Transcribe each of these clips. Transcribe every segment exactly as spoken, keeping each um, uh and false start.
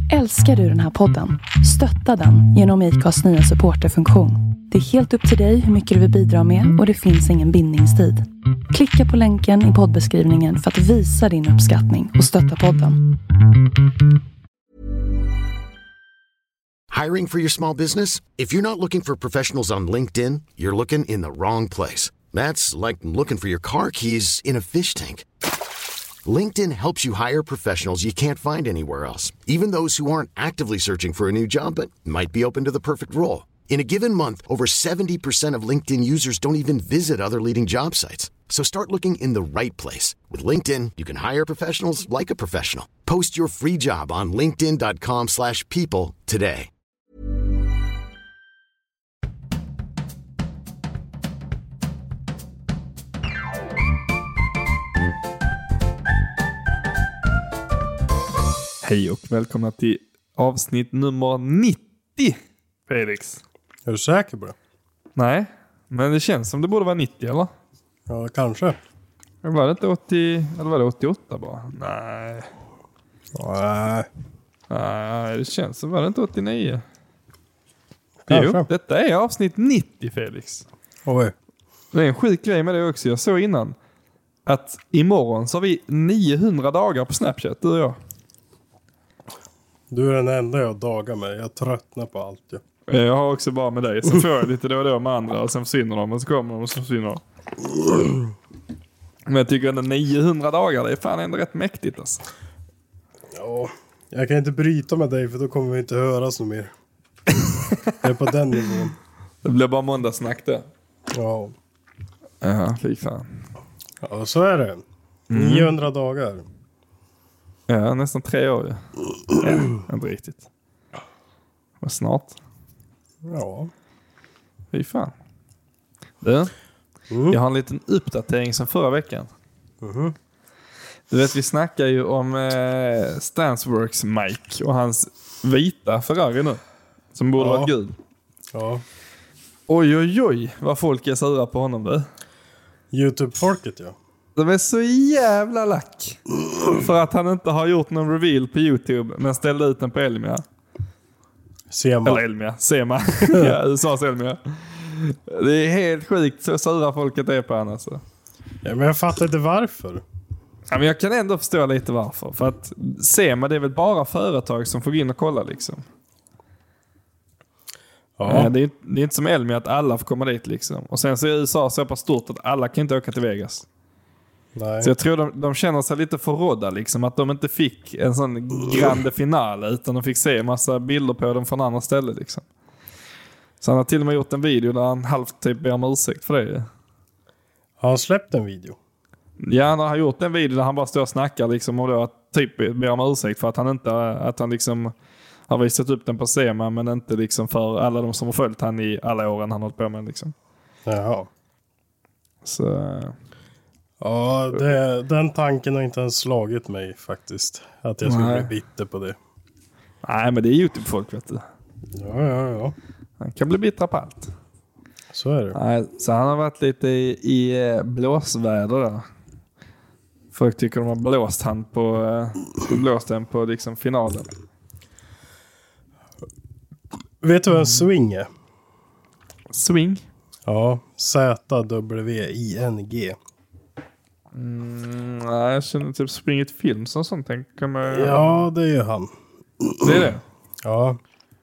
Älskar du den här podden? Stötta den genom ICAs nya supporterfunktion. Det är helt upp till dig hur mycket du vill bidra med och det finns ingen bindningstid. Klicka på länken i poddbeskrivningen för att visa din uppskattning och stötta podden. Hiring for your small business? If you're not looking for professionals on LinkedIn, you're looking in the wrong place. That's like looking for your car keys in a fish tank. LinkedIn helps you hire professionals you can't find anywhere else, even those who aren't actively searching for a new job but might be open to the perfect role. In a given month, over seventy percent of LinkedIn users don't even visit other leading job sites. So start looking in the right place. With LinkedIn, you can hire professionals like a professional. Post your free job on linkedin dot com slash people today. Hej och välkomna till avsnitt nummer nittio, Felix. Är du säker på det? Nej, men det känns som det borde vara nittio, eller? Ja, kanske. Var det inte åttio, eller var det åttioåtta bara? Nej. Nej. Nej, det känns som var det inte åttionio. Kanske. Jo, detta är avsnitt nittio, Felix. Oj. Det är en sjuk grej med det också. Jag såg innan att imorgon så har vi niohundra dagar på Snapchat, du och jag. Du är den enda jag dagar med. Jag tröttnar på allt. Ja. Jag har också bara med dig. Så får jag lite då och då med andra. Och sen försvinner de. Och så kommer de och så försvinner de. Men jag tycker att niohundra dagar, det är fan ändå rätt mäktigt alltså. Ja, jag kan inte bryta med dig för då kommer vi inte höras något mer. Jag är på den nivån. Det blir bara måndagssnack där. Ja. Ja, fy fan. Ja, så är det. Mm. niohundra dagar. Ja, nästan tre år ju. Ja, inte riktigt. Men snart. Ja. Fy fan. Du, mm. jag har en liten uppdatering som förra veckan. Mm. Du vet, vi snackar ju om eh, Stansworks Mike och hans vita Ferrari nu. Som borde ja. vara gul. Ja. Oj, oj, oj. Vad folk är sura på honom, du. YouTube-folket, ja. De är så jävla lack. För att han inte har gjort någon reveal på YouTube men ställde ut den på Elmia. Sema. Eller Elmia, Sema. Ja, U S A:s Elmia. Det är helt sjukt så sura folket är på han alltså. Ja, men jag fattar inte varför. Ja, men jag kan ändå förstå lite varför. För att Sema, det är väl bara företag som får gå in och kolla liksom. Ja. Det är, det är inte som Elmia att alla får komma dit liksom. Och sen så är U S A så pass stort att alla kan inte åka till Vegas. Nej. Så jag tror de, de känner sig lite förrådda liksom, att de inte fick en sån grande finale utan de fick se en massa bilder på dem från andra ställen liksom. Så han har till och med gjort en video där han halvt typ ber om ursäkt för det. Har han släppt en video? Ja, han har gjort en video där han bara står och snackar liksom, och då typ ber om ursäkt för att han inte att han liksom har visat upp den på Sema men inte liksom för alla de som har följt han i alla åren han har hållit på med liksom. Jaha. Så... Ja, det, den tanken har inte ens slagit mig faktiskt. Att jag skulle Nej. bli bitter på det. Nej, men det är YouTube-folk, vet du. Ja, ja, ja. Han kan bli bittra på allt. Så är det. Nej, så han har varit lite i, i blåsväder där. Folk tycker de har blåst han på äh, blåst den på liksom finalen. Vet du vad en swing är? Swing? Ja, Z W I N G. Mm, nej, jag känner typ springit film som sånt tänker man. Ja, det är ju han. Det är det? Ja.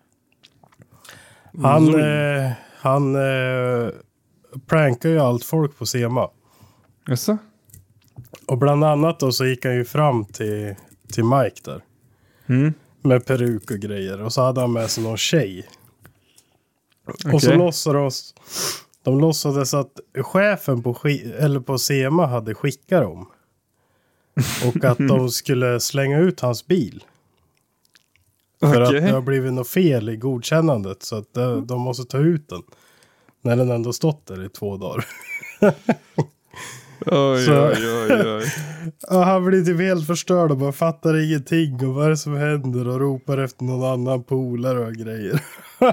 Han, eh, han eh, prankar ju allt folk på Sema. Jaså? Och bland annat då så gick han ju fram till, till Mike där. Mm. Med peruk och grejer. Och så hade han med sig någon tjej. Okay. Och så låtsades de låtsades att chefen på, sk- eller på Sema hade skickat dem. Och att de skulle slänga ut hans bil. För okay. att det har blivit något fel i godkännandet. Så att de, de måste ta ut den. När den ändå stått där i två dagar. Oj, så, oj, oj, oj. Och han blir typ helt förstörd och bara fattar ingenting. Och vad är det som händer? Och ropar efter någon annan polare och grejer.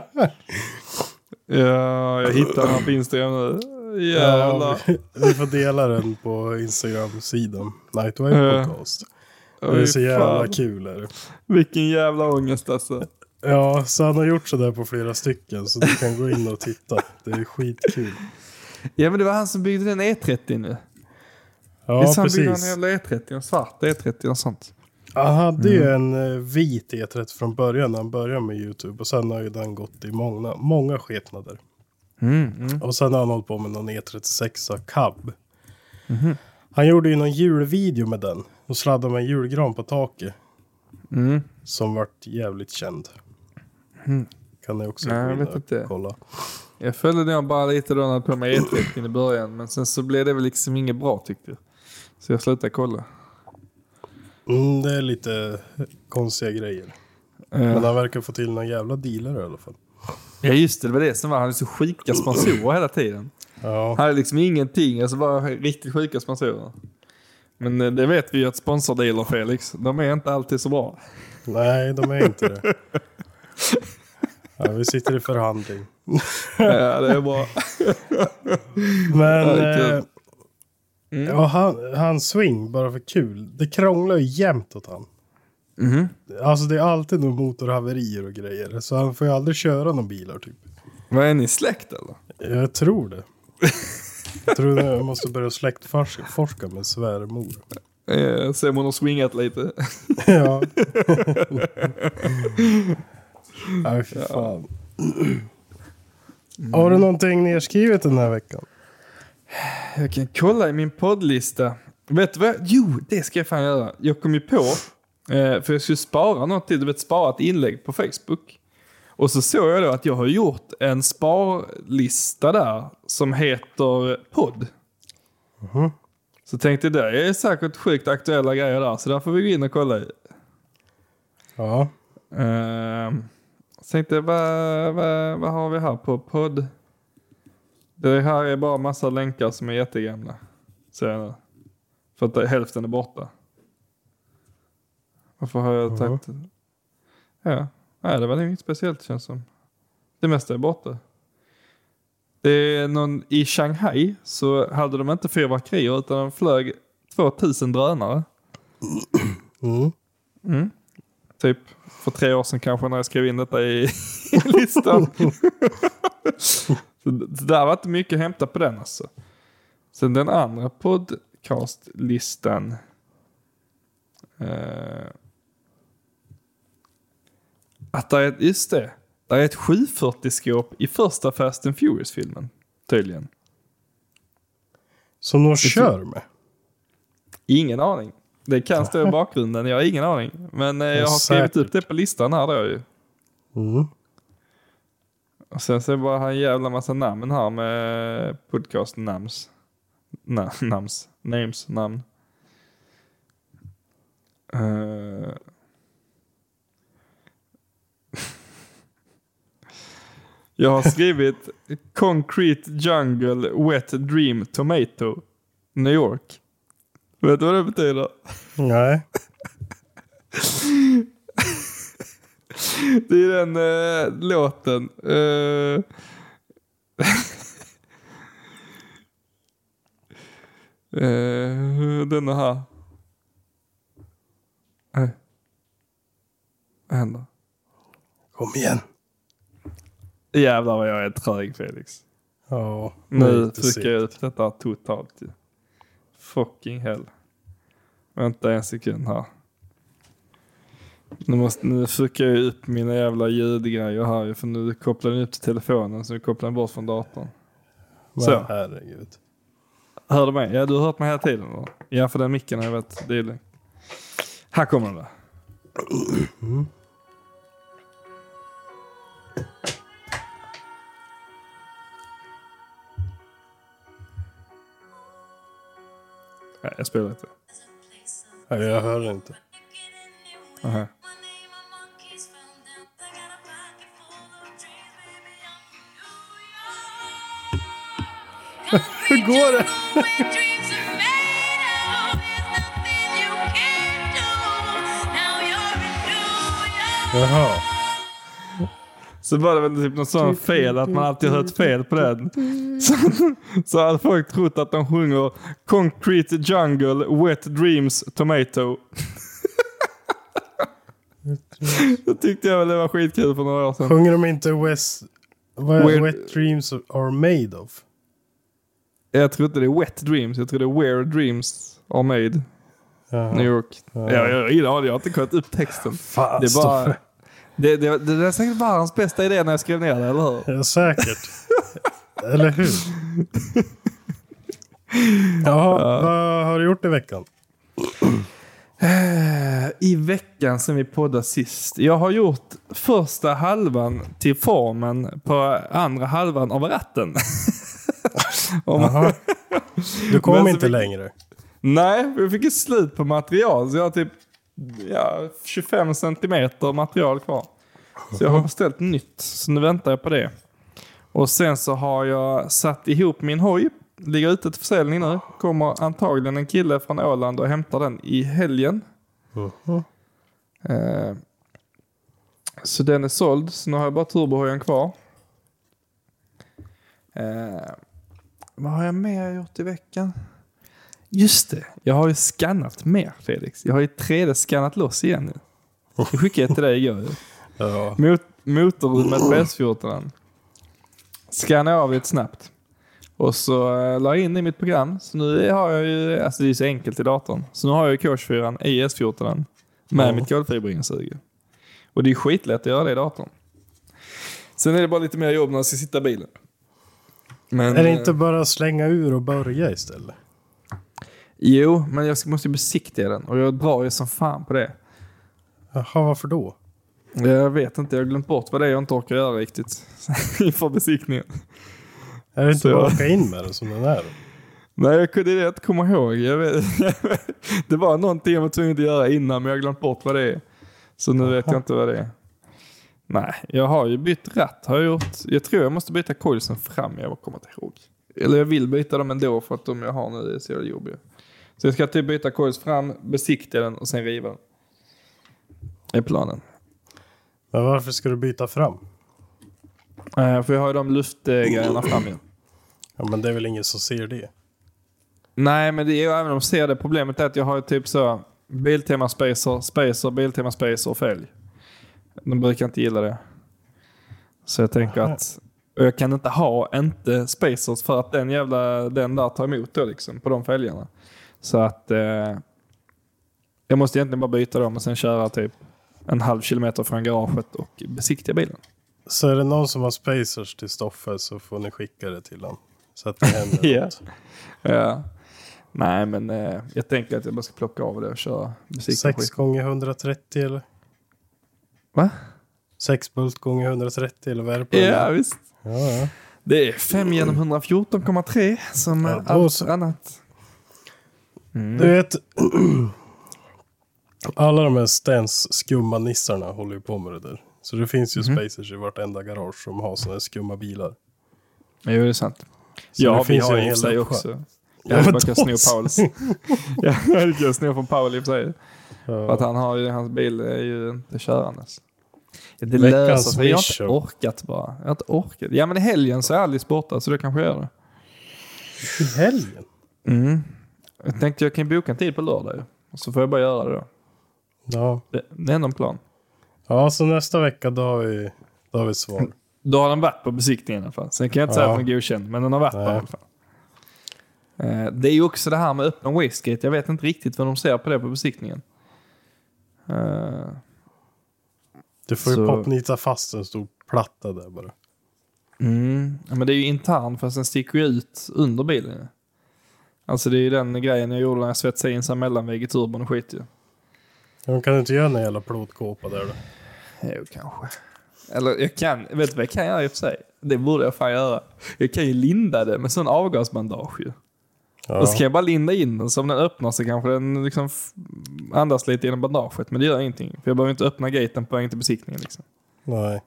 Ja, jag hittar den på Instagram nu. Jävlar. Ja, vi, vi får dela den på Instagram-sidan. Nightwave Podcast. Det är så Oj, jävla fan. kul. Är det. Vilken jävla ångest alltså. Ja, så han har gjort så där på flera stycken. Så du kan gå in och titta. Det är skitkul. Ja, men det var han som byggde den E trettio nu. Ja, Visst, han precis. byggde en jävla E trettio, en svart E trettio och sånt. Han hade ju en uh, vit E trettio från början när han började med YouTube. Och sen har ju den gått i många, många skepnader. Mm, mm. Och sen har han hållit på med någon E trettiosex cab. Mm. Han gjorde ju någon julvideo med den. Och sladdade med en julgran på taket. Mm. Som vart jävligt känd. Mm. Kan ni också Nej, gå jag in vet och inte. kolla. Jag följde den bara lite då när jag på med E trettio i början. Men sen så blev det väl liksom inget bra tyckte jag. Så jag slutade kolla. Mm, det är lite konstiga grejer. Uh. Men han verkar få till någon jävla dealer i alla fall. Ja just det, det var det som var. Han hade så sjuka sponsorer hela tiden. Ja. Han hade liksom ingenting, alltså bara riktigt sjuka sponsorer. Men det vet vi ju att sponsordealer, Felix, de är inte alltid så bra. Nej, de är inte det. Ja, vi sitter i förhandling. Ja, det är bra. Men Ja, eh, mm. ja, han, han swing bara för kul. Det krånglar ju jämt åt han. Mm. Alltså det är alltid någon motorhaverier och grejer. Så han får ju aldrig köra någon bilar typ. Vad är ni släkt eller? Jag tror det. Jag tror jag måste börja släktforska med svärmor. Eh, Simon har swingat lite. Ja. Nej, för fan. Mm. Har du någonting nedskrivet den här veckan? Jag kan kolla i min poddlista. Vet du vad? Jo, det ska jag fan göra. Jag kom ju på, eh, för jag skulle spara något till. Du vet, spara ett inlägg på Facebook. Och så såg jag då att jag har gjort en sparlista där som heter podd. Mm. Så tänkte jag, det är säkert sjukt aktuella grejer där. Så där får vi gå in och kolla i. Ja. Uh, så tänkte jag, vad, vad, vad har vi här på podd? Det här är bara massa länkar som är jättegamla. Ser jag nu. För att det, hälften är borta. Varför har jag tagit... Mm. Ja, nej, det var inget speciellt känns som. Det mesta är borta. Det är någon i Shanghai så hade de inte fyrverkerier utan de flög tvåtusen drönare. Mm. Mm. Typ för tre år sedan kanske när jag skrev in detta i, i listan. Så det där var inte mycket att hämta på den alltså. Sen den andra podcastlistan. Eh, att det är ett, just det. Det är ett sjuhundrafyrtio-skåp i första Fast and Furious-filmen. Tydligen. Som de kör med? Ingen aning. Det kan stå i bakgrunden, jag har ingen aning. Men eh, jag har skrivit säkert upp det på listan här då ju. Mm. Och sen så bara har en jävla massa namn här med podcast namns. Na, namns. Names, namn. Uh. Jag har skrivit Concrete Jungle Wet Dream Tomato New York. Vet du vad det betyder? Nej. Det är den uh, låten. Uh, uh, den här. Uh. Vad händer? Kom igen. Jävlar vad jag är trög, Felix. Ja. Nu trycker jag ut detta totalt. Fucking hell. Vänta en sekund här. Nu, måste, nu trycker jag upp mina jävla ljudgrejer här. För nu kopplar den upp till telefonen. Så nu kopplar den bort från datorn. Men så. Herregud. Hör du mig? Ja, du har hört mig hela tiden då. Ja, för den micken har jag vet. Det är länge. Här kommer den då. Mm. Nej, jag spelar inte. Nej, jag hör inte. Aha. Hur går det? Jaha. Så var det väl typ något sånt fel att man alltid hört fel på den. Så, så hade folk trott att de sjunger Concrete Jungle Wet Dreams Tomato. Det tyckte jag väl det var skitkul för några år sedan. Sjunger de inte West, vad är Weird... Wet Dreams Are Made Of? Jag tror inte det är Wet Dreams. Jag tror det är Where Dreams Are Made. Jaha. New York. Ja, jag, jag, jag, jag har inte kollat upp texten. Fan, det, är bara, det, det, det, det är säkert bara hans bästa idé när jag skrev ner det, eller hur? Ja, säkert. Eller hur? Jaha, ja. Vad har du gjort i veckan? I veckan som vi poddade sist. Jag har gjort första halvan till formen på andra halvan av ratten. Jaha. Du kom inte vi... längre. Nej, vi fick ett slut på material. Så jag har typ ja, tjugofem centimeter material kvar. Så jag har beställt nytt. Så nu väntar jag på det. Och sen så har jag satt ihop min hoj. Ligger ute till försäljning nu. Kommer antagligen en kille från Åland och hämtar den i helgen. Uh-huh. Eh, så den är såld. Så nu har jag bara turbohojen kvar. Eh, vad har jag mer gjort i veckan? Just det. Jag har ju skannat mer, Felix. Jag har ju tre D-skannat loss igen nu. Jag skickade till dig igår. Ja. Mot, motorrummet på S fjorton. Skannade av lite snabbt. Och så uh, la jag in i mitt program. Så nu har jag ju, alltså det är så enkelt i datorn. Så nu har jag ju K tjugofyra i S fjorton med mm. mitt kolfibereinsuger. Och det är skitlätt att göra det i datorn. Sen är det bara lite mer jobb när jag ska sitta i bilen. Men, är det inte bara slänga ur och börja istället? Jo, men jag måste ju besiktiga den. Och jag drar ju som fan på det. Jaha, varför då? Jag vet inte, jag har glömt bort vad det är jag inte orkar göra riktigt. Inför besiktningen. Är det inte så bara att åka in med den som den är? Nej, jag kunde inte komma ihåg. Jag vet, det var någonting jag var tvungen att göra innan, men jag har glömt bort vad det är. Så nu Aha. vet jag inte vad det är. Nej, jag har ju bytt ratt. Har jag, gjort. Jag tror jag måste byta coilsen fram, jag kommer inte ihåg. Eller jag vill byta dem ändå för att de jag har nu är så jobbiga. Så jag ska typ byta coils fram, besikta den och sen riva den. Det är planen. Men varför ska du byta fram? Uh, för jag har ju de luftgrejerna fram igen. Ja, men det är väl ingen som ser det? Nej, men det är ju även om de ser det. Problemet är att jag har ju typ så Biltema spacer, spacer, Biltema spacer och fälg. De brukar inte gilla det. Så jag tänker Aha. att och jag kan inte ha inte spacers för att den jävla den där tar emot då liksom på de fälgarna. Så att eh, jag måste egentligen bara byta dem och sen köra typ en halv kilometer från garaget och besiktiga bilen. Så är det någon som har spacers till Stoffe så får ni skicka det till honom. Så att det händer yeah. något. Ja. Nej, men eh, jag tänker att jag bara ska plocka av det och köra besiktiga sex gånger hundratrettio eller? Va? sex bult gånger hundratrettio eller vad är det på? Ja, visst. Ja, ja. Det är fem genom hundrafjorton komma tre som ja, allt så. Annat. Mm. Du vet, alla de här Stens skumma nissarna håller ju på med det där. Så det finns ju mm. spacers i vartenda garage som har såna här skumma bilar. Jo, det är sant. Så ja, det vi finns har ju i sig också. Ja, jag bara kan sno Pauls. Jag kan sno från Paul i sig. Ja. Att han har ju, hans bil är ju inte körandes. Det löser sig. Jag har inte orkat bara. Jag har inte orkat. Ja, men i helgen så är Alice borta så det kanske gör det. I helgen? Mm. Jag tänkte jag kan boka en tid på lördag. Och så får jag bara göra det då. Ja. Det, det är ändå en plan. Ja, så nästa vecka då har vi, då har vi svar. Då har den varit på besiktningen i alla fall. Sen kan jag inte ja. säga att den är godkänd, men den har varit Nej. på i alla fall. Eh, det är ju också det här med öppen wastegate. Jag vet inte riktigt vad de ser på det på besiktningen. Eh, du får ju så... popnita fast en stor platta där bara. Mm. Ja, men det är ju intern fast den sticker ju ut under bilen. Alltså det är ju den grejen jag gjorde när jag svetsade in sig mellanvägg i turbon och skit ju. Man kan inte göra en jävla plåtkåpa där då? Jo, kanske. Eller jag kan, vet du vad jag kan göra i och för sig? Det borde jag fan göra. Jag kan ju linda det med sån avgasbandage ju. Ja. Och så kan jag bara linda in den. Så om den öppnar så kanske den liksom andas lite genom bandaget. Men det gör ingenting. För jag behöver inte öppna gaten på vägen till besiktningen liksom. Nej.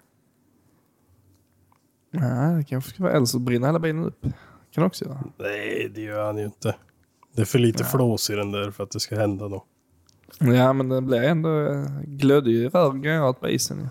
Nej, det kanske ska vara eller så brinner hela bilen upp. Kan också göra. Nej, det gör han ju inte. Det är för lite ja. flås i den där för att det ska hända då. Ja, men det blir ändå glödde ju röret på isen.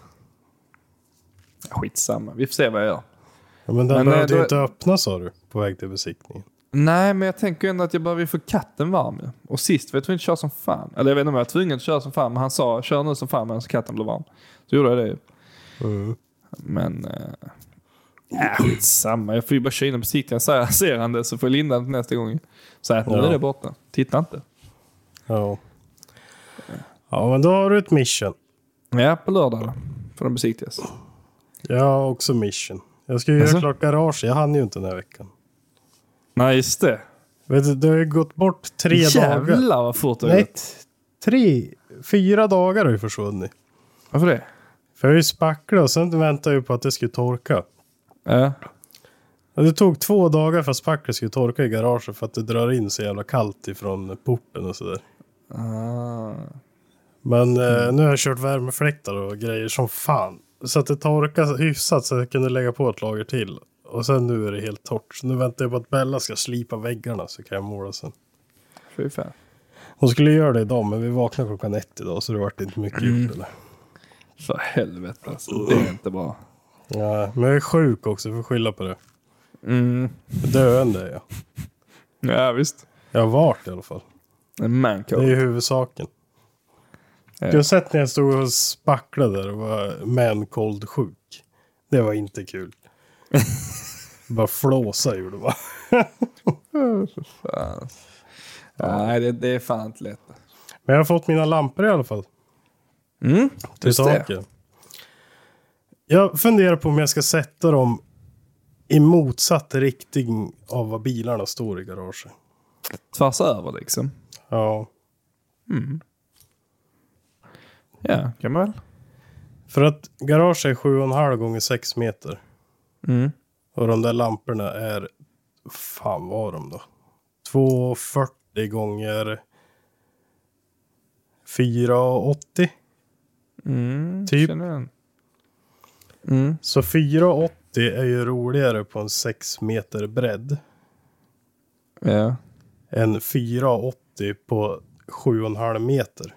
Ja, skitsamma. Vi får se vad jag gör. Ja, men den men, behövde ju då... inte öppna, sa du, på väg till besiktningen. Nej, men jag tänker ändå att jag behöver få katten varm. Ja. Och sist vet vi inte köra som fan. Eller jag vet inte om jag var tvungen att köra som fan. Men han sa, kör nu som fan medan katten blir varm. Så gjorde jag det. Mm. Men... Äh, ja, skitsamma. Jag får ju bara köra in på besiktningen. Så här ser han det så får jag linda det nästa gång. Så att nu ja. är det borta. Titta inte. Ja. Ja, men då har du ett mission. Ja, på lördag då. Får de besiktigas. Jag har också mission. Jag ska ju alltså? göra klart garage. Jag hann ju inte den här veckan. Nej, just det. Vet du, det har ju gått bort tre Jävlar, dagar. Jävlar vad fort det har Nej, gått. tre, fyra dagar har ju försvunnit. Varför det? För jag har ju spacklat och sen väntade jag på att det skulle torka. Ja. Och det tog två dagar för att spacklet skulle torka i garaget för att det drar in så jävla kallt ifrån porten och sådär. Ah. Men mm. eh, nu har jag kört värmefläktar och grejer som fan. Så att det torkar hyfsat så att jag kunde lägga på ett lager till. Och sen nu är det helt torrt. Så nu väntar jag på att Bella ska slipa väggarna så kan jag måla sen. Fy fan. Hon skulle göra det idag men vi vaknade klockan ett idag så det vart inte mycket mm. gjort. Eller? För helvete alltså. Det är inte bra. Ja, men jag är sjuk också för att skylla på det. Mm. Döende är jag. Ja visst. Jag har varit i alla fall. En mancoat. Det är ju huvudsaken. Ja. Jag har sett när jag stod och spacklade där och var man-cold sjuk. Det var inte kul. Bara flåsa gjorde det bara. För fan. Ja. Nej, det, det är fan inte lätt. Men jag har fått mina lampor i alla fall. Mm, till taket. Jag funderar på om jag ska sätta dem i motsatt riktning av vad bilarna står i garaget. Tvärs över liksom. Ja. Mm. Ja, kan man väl. För att garaget är sju och en halv gånger sex meter. Mm. Och de där lamporna är, fan var de då? två fyrtio gånger fyra åttio. Mm, typ. Mm. Så fyra åttio är ju roligare på en sex meter bredd. Ja. Än fyra åttio på sju och en halv meter.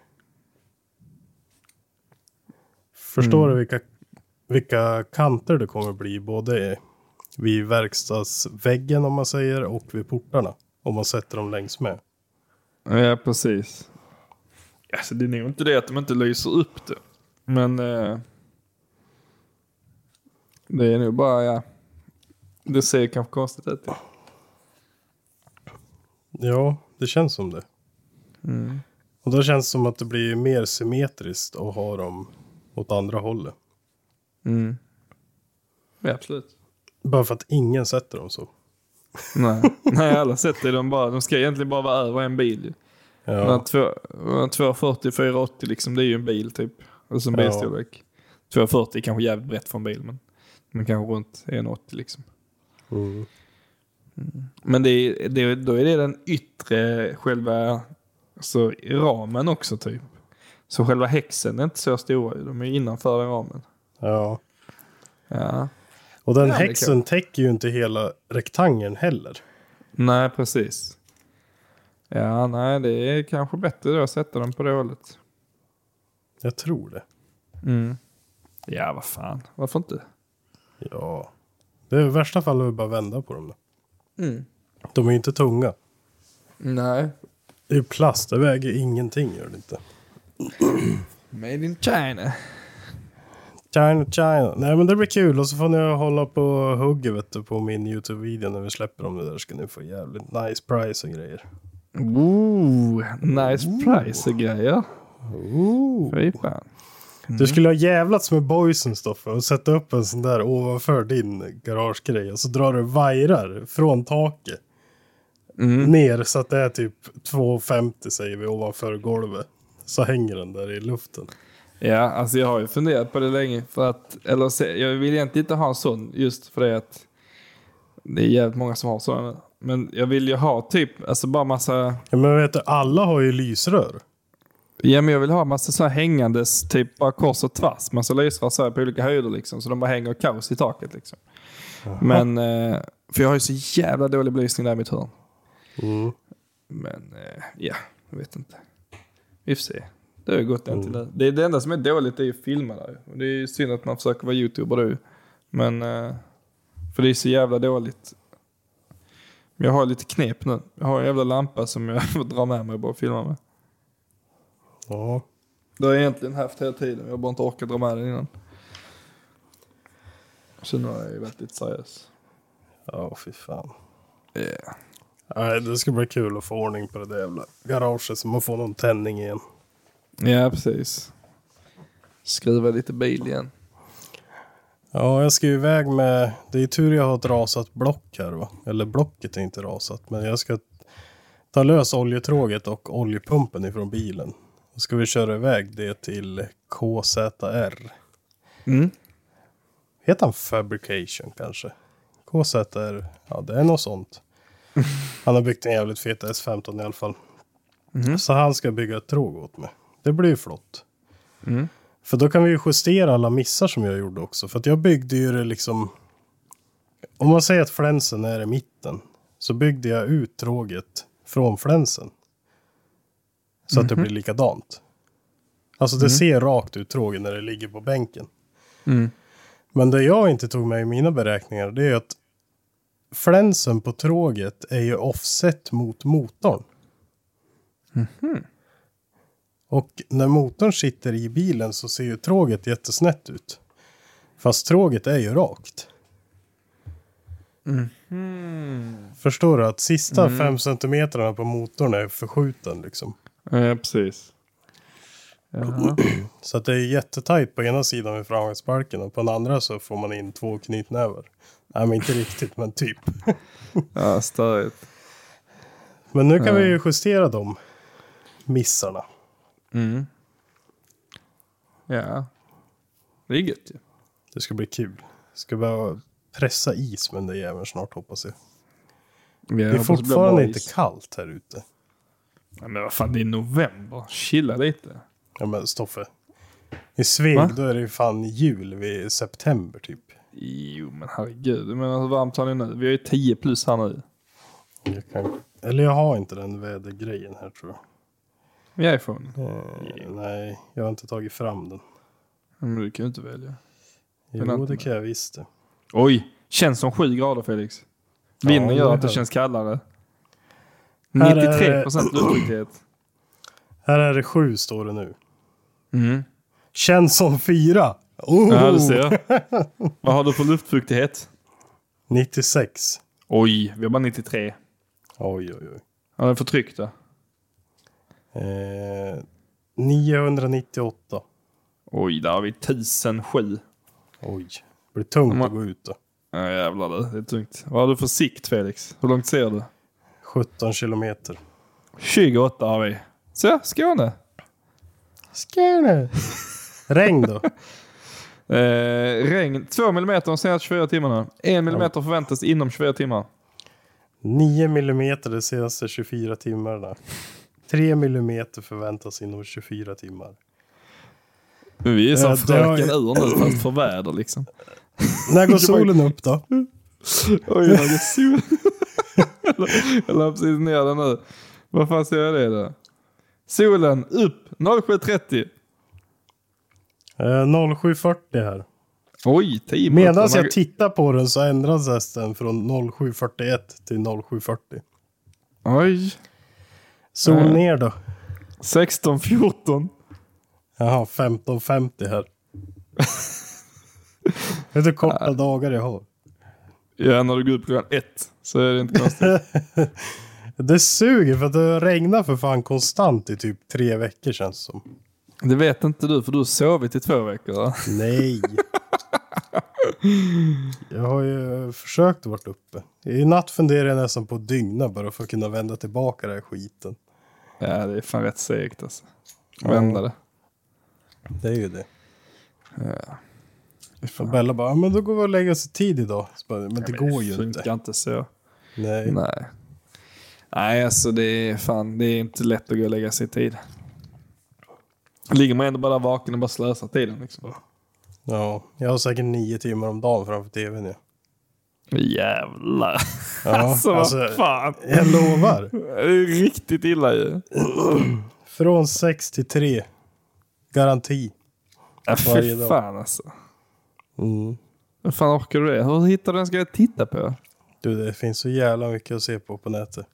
Förstår Mm. du vilka, vilka kanter det kommer bli både vid verkstadsväggen om man säger och vid portarna om man sätter dem längs med. Ja, precis. Alltså, det är nog inte det att de inte lyser upp det. Men eh, det är nog bara, ja. Det ser kanske konstigt ut. Ja, ja det känns som det. mm. Och då känns det som att det blir mer symmetriskt att ha dem åt andra hållet. Mm. Ja, absolut. Bara för att ingen sätter dem så. Nej, Nej alla sätter dem bara. De ska egentligen bara vara över en bil. Ja. två fyrtio fyra åttio liksom, det är ju en bil typ. Alltså en Ja. bilstorlek. två fyrtio är kanske jävligt brett för en bil, men, men kanske runt en åttio liksom. Mm. Mm. Men det är, det, då är det den yttre själva, alltså ramen också typ. Så själva häxen är inte så stora. De är innanför den ramen. Ja. Ja. Och den Ja, häxen täcker ju inte hela rektangeln heller. Nej, precis. Ja, nej, det är kanske bättre då att sätta dem på det hållet. Jag tror det. Mm. Ja, vad fan. Varför inte? Ja. Det är i värsta fall att bara vända på dem då. Mm. De är ju inte tunga. Nej. Det är ju plast, det väger ingenting gör det inte. Made in China. China, China. Nej men det blir kul och så får ni hålla på och hugga vet du, på min YouTube-video när vi släpper dem det där. Ska ni få jävligt nice price och grejer. Ooh, nice Ooh. Price och grejer. Ooh. Fy fan. Mm. Du skulle ha jävlats med boysen Stoffe och sätta upp en sån där ovanför din garagegrej och så drar du vajrar från taket mm. ner så att det är typ två femtio säger vi ovanför golvet. Så hänger den där i luften. Ja, alltså jag har ju funderat på det länge för att, eller se, jag vill egentligen inte ha en sån just för det att det är jävligt många som har sådana. Men jag vill ju ha typ, alltså bara massa... Ja, men vet du, alla har ju lysrör. Ja, men jag vill ha massa sådana hängandes typ bara kors och tvärs. Massa lysrör så här på olika höjder liksom. Så de bara hänger kaos i taket liksom. Aha. Men, eh, för jag har ju så jävla dålig belysning där i mitt hörn. Mm. Men, eh, ja, jag vet inte. Vi får se. Det har ju gått en mm. till det. Det är det enda som är dåligt är ju att filma där. Och det är ju synd att man försöker vara YouTuber då. Men, eh, för det är så jävla dåligt. Jag har lite knep nu. Jag har en jävla lampa som jag får dra med mig och bara filma med. Ja. Det har jag egentligen haft hela tiden. Jag har bara inte orkat dra med den innan. Så nu är jag väldigt seriös. Ja, fy fan. Yeah. Nej, det ska bli kul att få ordning på det där jävla garaget så man får någon tändning igen. Ja, precis. Skruva lite bil igen. Ja, jag ska ju iväg med... Det är ju tur jag har ett rasat block här, va? Eller blocket är inte rasat. Men jag ska ta lös oljetråget och oljepumpen ifrån bilen. Då ska vi köra iväg det till K Z R. Mm. Heter han Fabrication kanske? K Z R, ja det är något sånt. Han har byggt en jävligt fet S femton i alla fall. Mm. Så han ska bygga ett tråg åt mig. Det blir ju flott. Mm. För då kan vi ju justera alla missar som jag gjorde också. För att jag byggde ju det liksom... Om man säger att flänsen är i mitten. Så byggde jag ut tråget från flänsen. Så mm-hmm. att det blir likadant. Alltså det mm. ser rakt ut tråget när det ligger på bänken. Mm. Men det jag inte tog med i mina beräkningar. Det är att flänsen på tråget är ju offset mot motorn. Mm-hmm. Och när motorn sitter i bilen så ser ju tråget jättesnett ut. Fast tråget är ju rakt. Mm. Förstår du att sista mm. fem centimeterna på motorn är förskjuten liksom. Ja, precis. Jaha. Så att det är jättetajt på ena sidan med framgångsbalken och på den andra så får man in två knytnävar. Nej, men inte riktigt, men typ. Ja, störigt. Men nu kan ja. vi ju justera de missarna. Mm. Ja. Det är gött ju. Det ska bli kul. Det ska bara pressa is men det är jäveln snart hoppas jag. Ja, det är fortfarande inte kallt här ute. Ja, men vad fan, det är november. Chilla lite. Ja men Stoffe. I Sveg Va? Då är det ju fan jul vid september typ. Jo men herregud. Men hur varmt har ni nu? Vi har ju tio plus här nu. Jag kan... Eller jag har inte den vädergrejen här tror jag. Med iPhone? Eh, nej, jag har inte tagit fram den. Men du kan ju inte välja. Jo, det kan jag visst det. Oj, känns som sju grader Felix. Vinden ja, gör att det känns kallare. nittiotre procent luftfuktighet. Här är det sju står det nu. Mm. Känns som fyra. Oh! Ja, du ser. Vad har du för luftfuktighet? nittiosex. Oj, vi har bara nittiotre. Oj, oj, oj. Vad är det för tryck då? Eh, niohundranittioåtta. Oj, där har vi tusen sju. Oj, det blir tungt man... att gå ut då. Ja, jävlar det. Det är tungt. Vad har du för sikt, Felix? Hur långt ser du? sjutton kilometer. tjugoåtta har vi. Så, Skåne. Skåne. Regn då? eh, regn. två millimeter de senaste tjugofyra timmarna. en millimeter ja. Förväntas inom tjugofyra timmar. nio millimeter de senaste tjugofyra timmarna. tre millimeter förväntas inom tjugofyra timmar. Vi är som äh, fröken har... ur nu fast för väder liksom. När går solen upp då? Oj, jag har sol. Jag la precis ner den nu. Vad fan ser jag det då? Solen upp sju trettio. Eh, sju fyrtio här. Oj, tio minuter. Medan jag tittar på den så ändras den från sju fyrtioett till sju fyrtio. Oj. Sol äh. ner då. sexton fjorton. Jaha, femton femtio här. Vet du hur korta äh. dagar jag har? Ja, när du går upp klockan ett så är det inte konstigt. Det suger för att det regnar för fan konstant i typ tre veckor känns det som. Det vet inte du för du har sovit i två veckor. Va? Nej. Jag har ju försökt att vara uppe. I natt funderar jag nästan på att dygna bara för att kunna vända tillbaka den här skiten. Ja, det är fan rätt segt alltså. Vända det. Det är ju det. Ja. Och Bella bara, men då går vi och lägger oss i tid idag. Bara, men det ja, men går det ju inte. Det funkar inte så. Nej. Nej. Nej, alltså det är fan, det är inte lätt att gå och lägga sig i tid. Ligger man ändå bara vaken och bara slösar tiden liksom. Ja, jag har säkert nio timmar om dagen framför tvn nu. Jävlar. Ja, alltså, alltså vad fan. Jag lovar. Det är riktigt illa ju. Från sex till tre. Garanti. Ja, fy fan alltså. Mm. Hur fan orkar du det? Hur hittar du den ska jag titta på? Du, det finns så jävla mycket att se på på nätet.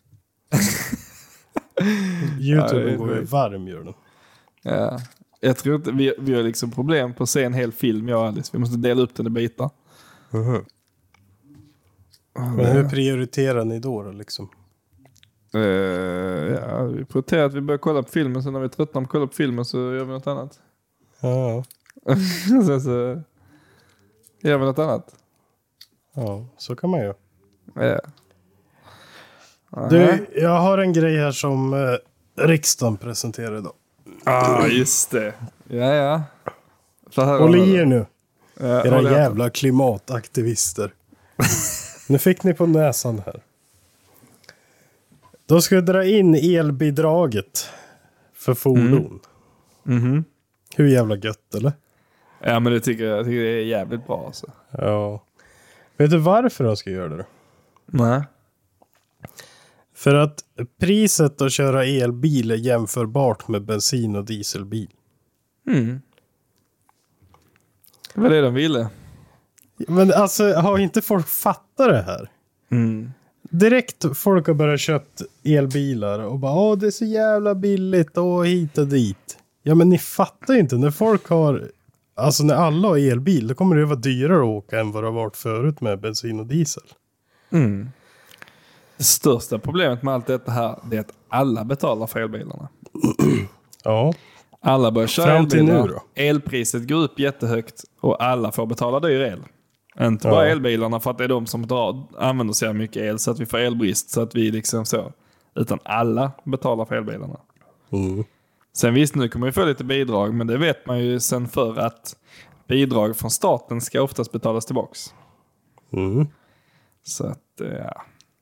YouTube ja, går ju varm, gör den. Ja. Jag tror inte, vi, vi har liksom problem på att se en hel film, jag och Alice. Vi måste dela upp den i bitar. Uh-huh. Men hur prioriterar ni då, då liksom? Uh, ja, vi prioriterar att vi börjar kolla på filmen, så när vi tröttnar på att kolla på filmen så gör vi något annat. Ja. Sen så gör vi något annat. Ja, så kan man ju. Ja. Du, jag har en grej här som eh, riksdagen presenterade idag. Ah, just det. Ja, ja. Håll i er nu. Ja, Era jävla klimataktivister. Nu fick ni på näsan här. Då ska vi dra in elbidraget för fordon. Mm. Mm-hmm. Hur jävla gött, eller? Ja, men det tycker jag, jag tycker det är jävligt bra alltså. Ja. Vet du varför de ska göra det då? Nej. För att priset att köra elbil är jämförbart med bensin- och dieselbil. Mm. Det var det de ville. Men alltså, har inte folk fattat det här? Mm. Direkt folk har börjat köpt elbilar och bara, åh det är så jävla billigt och hit och dit. Ja, men ni fattar inte, när folk har, alltså när alla har elbil, då kommer det vara dyrare att åka än vad det har varit förut med bensin och diesel. Mm. Det största problemet med allt detta här, det är att alla betalar för elbilarna. Ja. Alla börjar köra Fram till elbilar. nu då? Elpriset går upp jättehögt och alla får betala dyr el. Inte Ja. bara elbilarna för att det är de som drar, använder så mycket el så att vi får elbrist, så att vi liksom så. Utan alla betalar för elbilarna. Mm. Sen visst, nu kommer vi få lite bidrag, men det vet man ju sen för att bidrag från staten ska oftast betalas tillbaks. Mm. Så att, ja.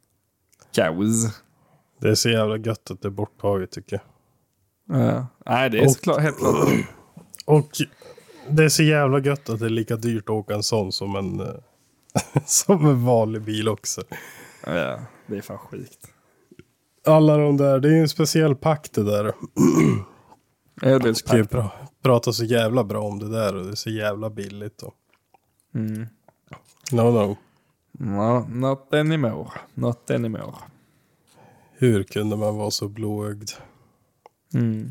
Kaos. Det är så jävla gött att det är borttaget, tycker jag. Ja. Nej, det är Och- såklart, helt klart. Och det är så jävla gött att det är lika dyrt att åka en sån som en, eh, som en vanlig bil också. Ja, det är fan sjukt. Alla de där, det är ju en speciell pack det där. Ska ju pra- prata så jävla bra om det där och det är så jävla billigt. Och... Mm. No, no. No, not anymore. Not anymore. Hur kunde man vara så blåögd? Mm.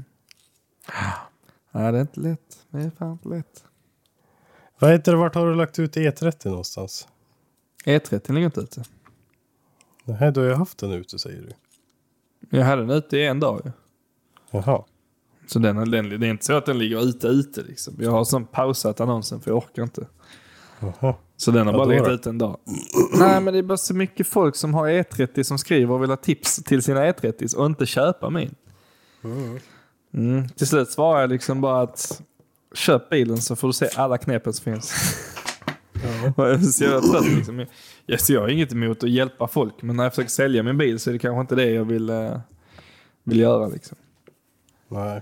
Ja, det är inte lätt. Det är fan inte lätt. Vad heter det, vart har du lagt ut E trettio någonstans? E trettio ligger inte ute. Nej, du har ju haft den ute, säger du. Jag hade den ute i en dag ju. Jaha. Så den, den, det är inte så att den ligger ute ute liksom. Jag har sån pausat annonsen för jag orkar inte. Jaha. Så den har Ja, bara då legat då. ute en dag. Nej, men det är bara så mycket folk som har E trettio som skriver och vill ha tips till sina E trettio och inte köpa min. Mm. Mm. Till slut svarar jag liksom bara att köp bilen så får du se alla knepen som finns. Ja. Jag är så jävla trött liksom. Jag, så jag har inget emot att hjälpa folk, men när jag försöker sälja min bil så är det kanske inte det jag vill, uh, vill göra liksom. Nej.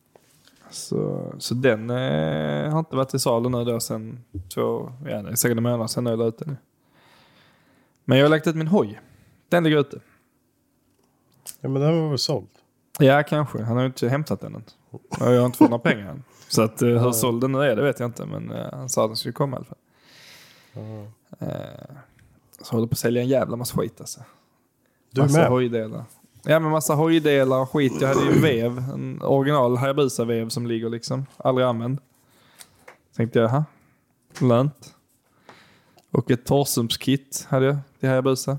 Så, så den uh, har inte varit i salen nu då sen två, ja, det är säkert en månad sen jag la ut den. Men jag har lagt ut min hoj. Den ligger ute. Ja, men den var väl såld. Ja, kanske. Han har ju inte hämtat den än. Och jag har inte fått några pengar än. Så att, uh, hur såld den nu är, det vet jag inte. Men uh, han sa att den skulle komma i alla fall. Mm. Uh, så håller på att sälja en jävla massa skit alltså. Du Massa med? hojdelar. Ja, men massa hojdelar och skit. Jag hade ju en vev. En original Hayabusa-vev som ligger liksom. Aldrig använd. Tänkte jag, ha? Lönt. Och ett Torsums-kit hade jag till Hayabusa.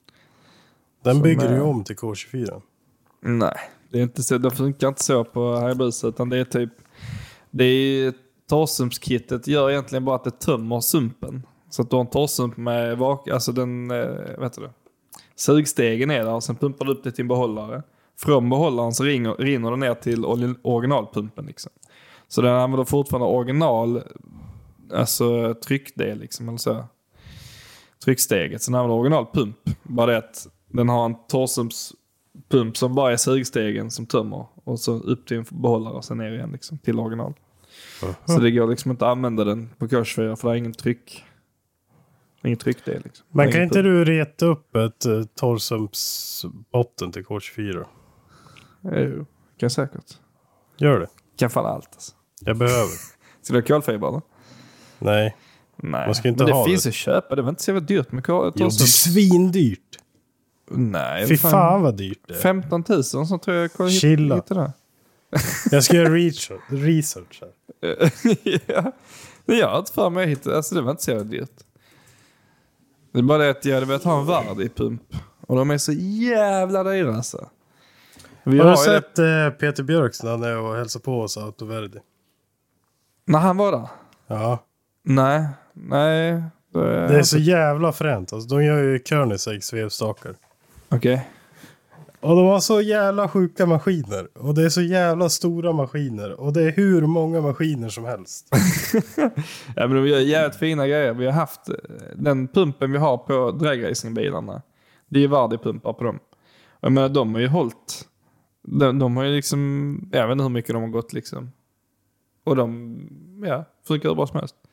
Den Som bygger är- du om till K tjugofyra. Nej, det är inte så. Det funkar inte så på Hayabusa, utan det är typ... Det är Torsums-kittet gör egentligen bara att det tömmer sumpen. Så att du har en torsump med vak... Alltså den... Eh, vad heter det? Sugstegen är där och sen pumpar du upp det till en behållare. Från behållaren så ringer, rinner det ner till ori- originalpumpen liksom. Så den använder fortfarande original, alltså tryckdel liksom, eller så. Trycksteget. Sen använder originalpump. Bara det att den har en torsumpspump som bara är sugstegen som tömmer. Och så upp till en behållare och sen ner igen liksom, till original. Så det går liksom inte att använda den på K tjugofyra för det är ingen tryck. Ingen tryckdel liksom. Men Det är kan ingen inte pump. du reta upp ett uh, Torsums botten till K tjugofyra? Jo, kan säkert. Gör det. Kan fan allt alltså. Jag behöver. Ska du ha kolfiber eller? Nej. Nej, Man ska inte men det ha finns det. att köpa. Det var inte så jävla dyrt med Jo, det är svindyrt. Nej. Fy fan vad dyrt det är. femton tusen så tror jag jag Chilla. hittade det. Jag ska göra research, research här. Ja. Det gör inte för mig hit. Alltså det var inte så jävla dyrt. Det är bara det att jag hade velat ha en Vardi-pump. Och de är så jävla dyra alltså. Vi har du har sett det... Peter Björks när han är och hälsar på oss Autoverdi? När han var där? Ja. Nej, nej. Det är, det är så jävla fränt. Alltså, de gör ju Koenigsegg svevstakar. Okej. Okay. Och de har så jävla sjuka maskiner. Och det är så jävla stora maskiner. Och det är hur många maskiner som helst. Ja, men de gör jävligt fina grejer. Vi har haft den pumpen vi har på dragracingbilarna. Det är ju Vardi-pumpar på dem. Och jag menar, de har ju hållit. De, de har ju liksom, jag vet inte hur mycket de har gått liksom. Och de, ja, funkar hur bra som helst.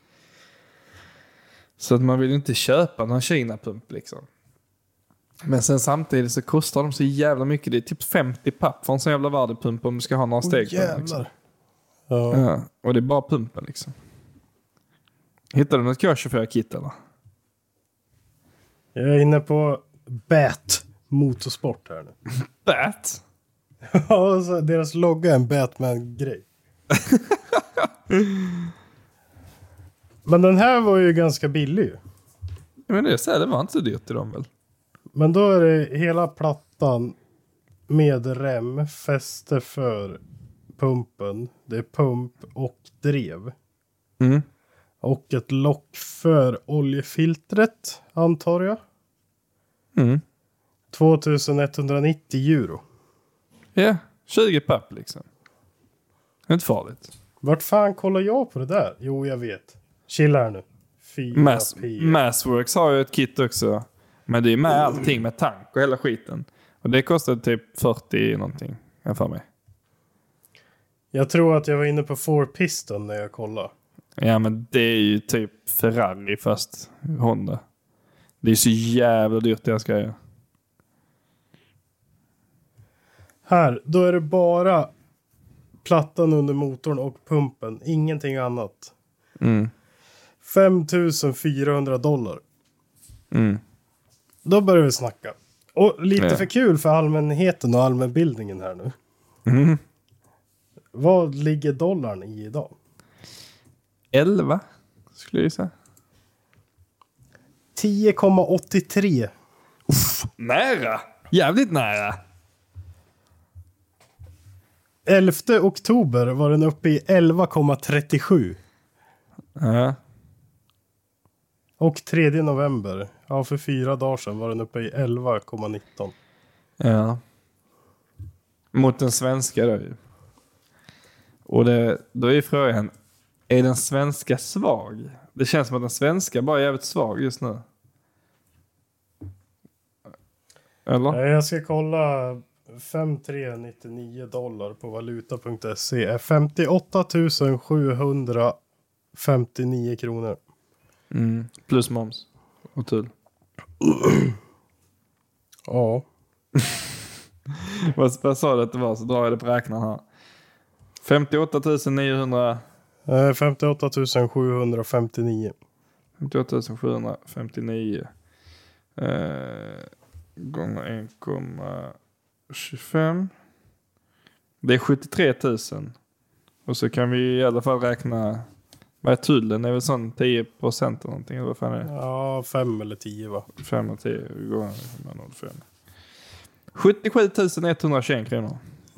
Så att man vill inte köpa någon Kina-pump liksom. Men sen samtidigt så kostar de så jävla mycket. Det är typ femtio papp för en sån jävla Vardi-pump om du ska ha några steg oh, på den. Liksom. Ja. Ja, och det är bara pumpen liksom. Hittar du något K tjugofyra-kit eller? Jag är inne på Bat Motorsport här nu. Bat? Ja, så deras logga är en Batman-grej. Men den här var ju ganska billig ju. Men det, så här, det var inte så dyrt i dem väl? Men då är det hela plattan med rem, fäste för pumpen. Det är pump och drev. Mm. Och ett lock för oljefiltret, antar jag. Mm. tvåtusenetthundranittio euro. Ja, tjugo papp liksom. Det är inte farligt. Vart fan kollar jag på det där? Jo, jag vet. Chilla här nu. Mass, Massworks har ju ett kit också. Men det är med allting med tank och hela skiten. Och det kostar typ fyrtio någonting. Jag för mig. Jag tror att jag var inne på four piston när jag kollade. Ja, men det är ju typ Ferrari fast Honda. Det är så jävla dyrt det jag ska göra. Här, då är det bara plattan under motorn och pumpen. Ingenting annat. Mm. femtusen fyrahundra dollar. Mm. Då börjar vi snacka. Och lite ja. för kul för allmänheten och allmänbildningen här nu. Mm. Vad ligger dollarn i idag? elva skulle jag säga. tio komma åttiotre. Uff, nära. Jävligt nära. elfte oktober var den uppe i elva komma trettiosju. Ja. Och tredje november, ja för fyra dagar sedan var den uppe i elva komma nitton. Ja. Mot den svenska då ju. Och det, då är frågan, är den svenska svag? Det känns som att den svenska bara är jävligt svag just nu. Eller? Jag ska kolla fem tre nittionio dollar på valuta punkt se är femtioåtta tusen sjuhundrafemtionio kronor. Mm. Plus moms och tull. Ja. vad, vad sa du att det var, så drar jag det på räknaren här. femtioåtta tusen niohundra Eh, femtioåtta tusen sjuhundrafemtionio. femtioåtta tusen sjuhundrafemtionio eh, gånger en komma tjugofem. Det är sjuttiotre tusen. Och så kan vi i alla fall räkna, vad är tullen? Det är väl sån tio procent eller någonting? Eller vad fan är det? Ja, fem eller tio va? fem och tio gånger noll fem. sjuttiosju tusen etthundratjugoen kronor.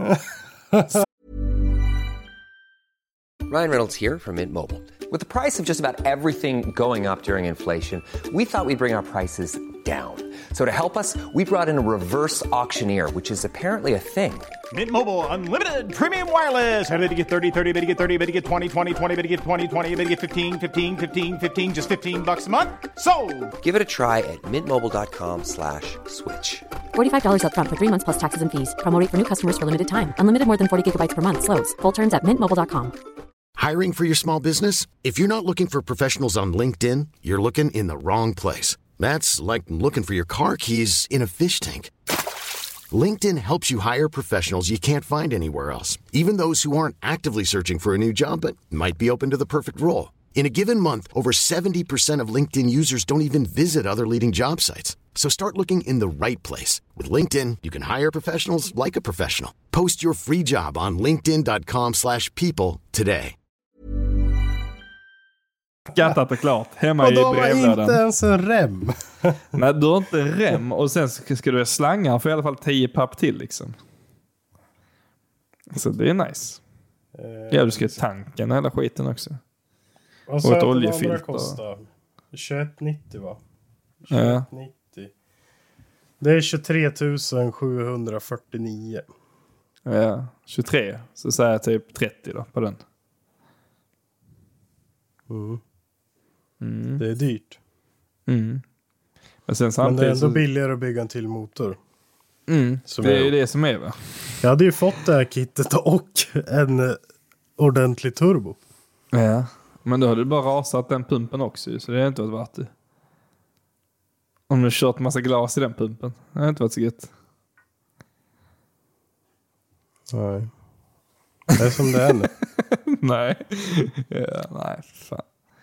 Ryan Reynolds here from Mint Mobile. With the price of just about everything going up during inflation, we thought we'd bring our prices down. So to help us, we brought in a reverse auctioneer, which is apparently a thing. Mint Mobile Unlimited Premium Wireless. How to get thirty, thirty, how to get thirty, how to get twenty, twenty, twenty, how to get twenty, twenty, how to get fifteen, fifteen, fifteen, fifteen, just fifteen bucks a month? Sold! Give it a try at mintmobile.com slash switch. forty-five dollars up front for three months plus taxes and fees. Promo rate for new customers for limited time. Unlimited more than forty gigabytes per month. Slows full terms at mint mobile dot com. Hiring for your small business? If you're not looking for professionals on LinkedIn, you're looking in the wrong place. That's like looking for your car keys in a fish tank. LinkedIn helps you hire professionals you can't find anywhere else, even those who aren't actively searching for a new job but might be open to the perfect role. In a given month, over seventy percent of LinkedIn users don't even visit other leading job sites. So start looking in the right place. With LinkedIn, you can hire professionals like a professional. Post your free job on linkedin dot com slash people today. Skattat är klart. Hemma och i då var brevlådan. inte ens en rem. Nej, du har inte en rem. Och sen ska, ska du ha slangar för i alla fall tio papp till liksom. Så det är nice. Ja, du ska ha tanken hela skiten också. Och så Och ett att de oljefilter. andra kostar tjugoett nittio va? Ja. tjugoett nittio. Det är tjugotre tusen sjuhundrafyrtionio. Ja, tjugotre. Så säger jag typ trettio då på den. Mm. Mm. Det är dyrt. Mm. Men sen Men samtidigt det är ändå så... billigare att bygga en till motor. Mm. Som Det är är- ju det som är va? Jag hade ju fått det här kittet och en eh, ordentlig turbo. Ja. Men då hade du bara rasat den pumpen också ju, så det har inte varit värt det. Om du kört massa glas i den pumpen. Det har inte varit så gött. Nej. Det är som det är nu. Nej. Ja, nej, fan.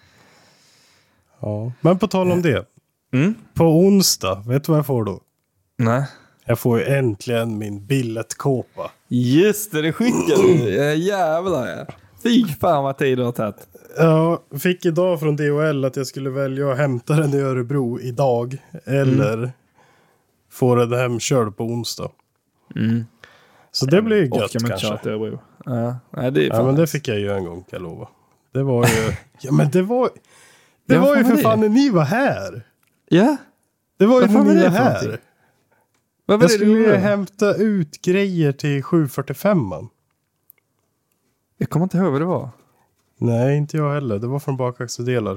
Ja. Men på tal om det. Mm? På onsdag, vet du vad jag får då? Nej. Jag får ju äntligen min billetkåpa. Just det, det skickade du. Ja, jävlar ja. Fy fan vad tid du har tagit. Jag fick idag från D H L att jag skulle välja att hämta den i Örebro idag. Eller Mm. få den hemkörd på onsdag. Mm. Så det blir ju gött Orkar man inte köra kanske. till Örebro. Ja, nej, det är Ja, fan men det nice. fick jag ju en gång, kan jag lova. Det var ju... ja, men det var... Det Ja, var vad ju fan för var fan det? när ni var här. Ja, Det var ju Vad när fan var ni det var för här. någonting? vad var Jag det skulle du ju gjorde? hämta ut grejer till sju fyrtiofem. Jag kommer inte ihåg vad det var. Nej, inte jag heller. Det var från bakaxeldelar.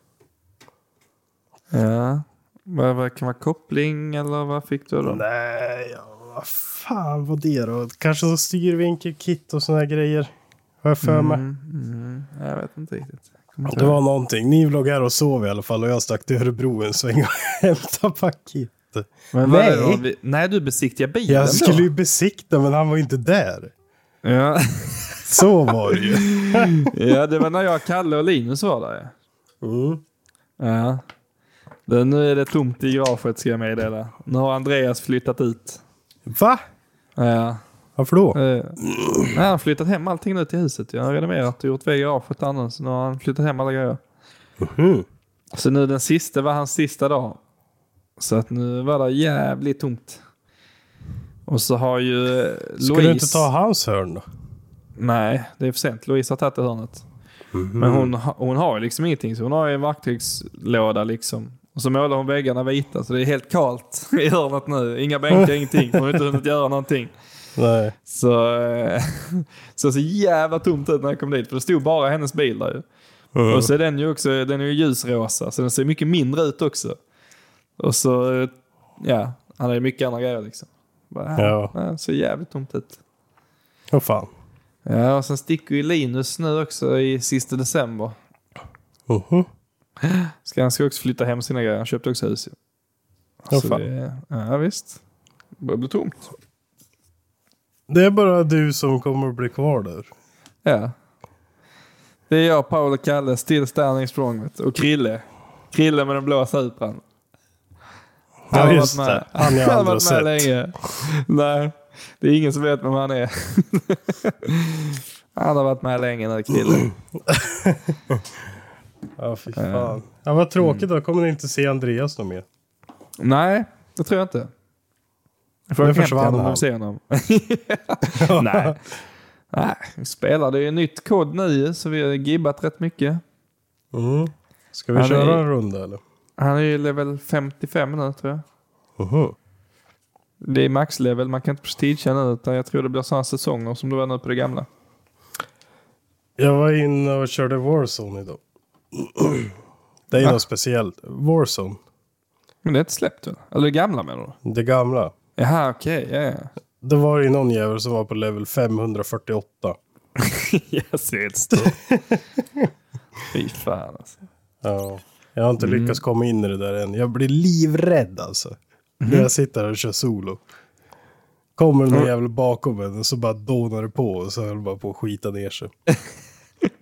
Ja, vad, vad kan vara koppling eller vad fick du då? Nej, ja, vad fan var det då? Kanske så styrvinkelkit och såna här grejer. Har jag för mig. Mm, mm, jag vet inte riktigt. Kommer inte Det var ihåg. någonting. Ni låg här och sov i alla fall och jag stack till Örebro en sväng och hämtade paket. Men vad är det Nej. då? Vi- Nej, du besiktigar bilen Jag skulle då. ju besikta men han var inte där. Ja. Så var det ju. Ja, det var när jag, Kalle och Linus var där. Ja. Mm. Ja. Det, nu är det tomt i garaget ska jag meddela. Nu har Andreas flyttat ut. Va? Ja. Varför då? Eh, nej, han har flyttat hem allting nu till huset. Jag har renoverat och gjort väg i garaget annars. Nu har han flyttat hem alla grejer. Mhm. Så nu den sista var hans sista dag. Så att nu var det jävligt tomt. Och så har ju eh, Louise... Ska du inte ta hans hörn då? Nej, det är för sent. Louise har tagit det hörnet. Men hon, ha- hon har ju liksom ingenting. Så hon har ju en verktygslåda liksom. Och så målar hon väggarna vita. Så det är helt kallt i hörnet nu. Inga bänkar, ingenting. Hon har inte hunnit göra någonting. Nej. Så eh, så så jävla tomt ut när jag kom dit. För det stod bara hennes bil där ju. Mm. Och så är den ju också, den är ju ljusrosa. Så den ser mycket mindre ut också. Och så, eh, ja, han har ju mycket andra grejer liksom. Bara, Ja. ja, så jävligt tomt ut. Åh fan. Ja, och sen sticker ju Linus nu också i sista december. Mhm. Ska han ska också flytta hem sina grejer. Han köpte också hus. Åh Så fan. det, ja, visst. Det börjar bli tomt. Det är bara du som kommer att bli kvar där. Ja. Det är jag, Paul och Kalle, still standing strong. Vet du. Och Krille. Krille med den blåa Supran. Han Ja, har just varit med. det. Han har jag Han har aldrig varit med sett. länge. Nej, det är ingen som vet vem han är. Han har varit med länge nu, Krille. Ja, fy fan. Ja, vad tråkigt då. Kommer ni inte se Andreas någon mer? Nej, det tror jag inte. Jag får Nu åka hem till försvann honom han. och se honom. Nej. Nej, vi spelade ju nytt kod nu så vi har gibbat rätt mycket. Mm. Ska vi Han köra är- en runda eller? Han är ju level femtiofem nu tror jag. Mhm. Det är maxlevel, man kan inte prestigea nu utan jag tror det blir sådana säsonger som det var nu på det gamla. Jag var inne och körde Warzone idag. Det är ju Va? något speciellt. Warzone. Men det är inte släppt väl? Eller det gamla menar du? Det gamla. Jaha, okej. Okay, ja, ja. Det var ju någon jävel som var på level femhundrafyrtioåtta. Jag ser helt stort. Fy fan alltså. Ja. Jag har inte Mm. lyckats komma in i det där än. Jag blir livrädd alltså. När jag sitter här och kör solo. Kommer någon jävel bakom en och så bara donar det på och så höll bara på att skita ner sig.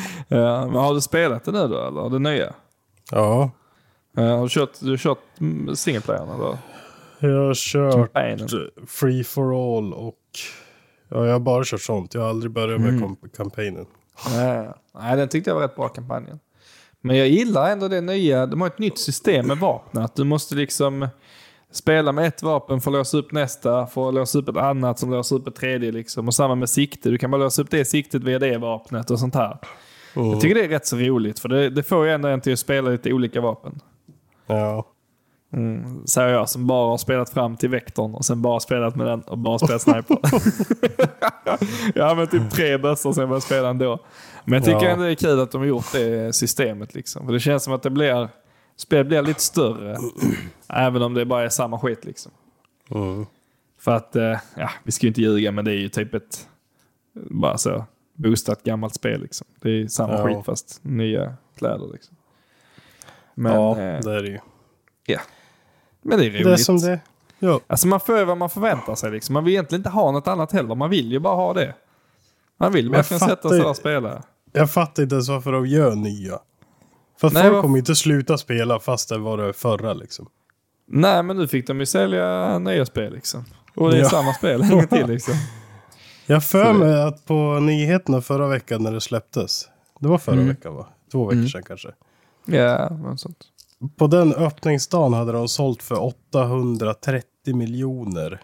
Ja, men har du spelat det nu då, eller? Det nya? Ja. Ja, har du kört, du har kört singleplayern, eller? Jag har kört Campaignen. Free for All och ja, jag har bara kört sånt. Jag har aldrig börjat med mm. kampanjen. Nej, nej, den tyckte jag var rätt bra, kampanjen. Men jag gillar ändå det nya. De har ett nytt system med vapnet. Du måste liksom spela med ett vapen för att låsa upp nästa, för att låsa upp ett annat som låser upp ett tredje liksom. Och samma med sikte. Du kan bara låsa upp det siktet via det vapnet och sånt här. Mm. Jag tycker det är rätt så roligt, för det, det får ju ändå en till att spela lite olika vapen. Ja. Mm, säger jag som bara har spelat fram till vektorn och sen bara spelat med den och bara spelat sniper. Jag har använt typ tre bössor sen jag spelade ändå. Men jag tycker ja. ändå det är kul att de har gjort det systemet liksom. För det känns som att det blir spelet blir lite större även om det bara är samma skit liksom. Mm. För att ja, vi ska ju inte ljuga, men det är ju typ ett bara så boostat gammalt spel liksom. Det är samma ja. skit fast nya kläder liksom. Men, ja, eh, det är det ju. Ja. Men det är roligt. Det är som det. Ja. Alltså man får vad man förväntar sig liksom. Man vill egentligen inte ha något annat heller. Man vill ju bara ha det. Man vill verkligen sätta sig och spela. Jag fattar inte ens varför de gör nya. För att Nej, folk var... kommer inte sluta spela fast det var det förra liksom. Nej, men nu fick de ju sälja nya spel liksom. Och det är ja. samma spel en gång till liksom. Jag för mig att på nyheterna förra veckan när det släpptes. Det var förra mm. veckan va? Två veckor mm. sedan kanske. Ja, något sånt. På den öppningsdagen hade de sålt för åttahundratrettio miljoner.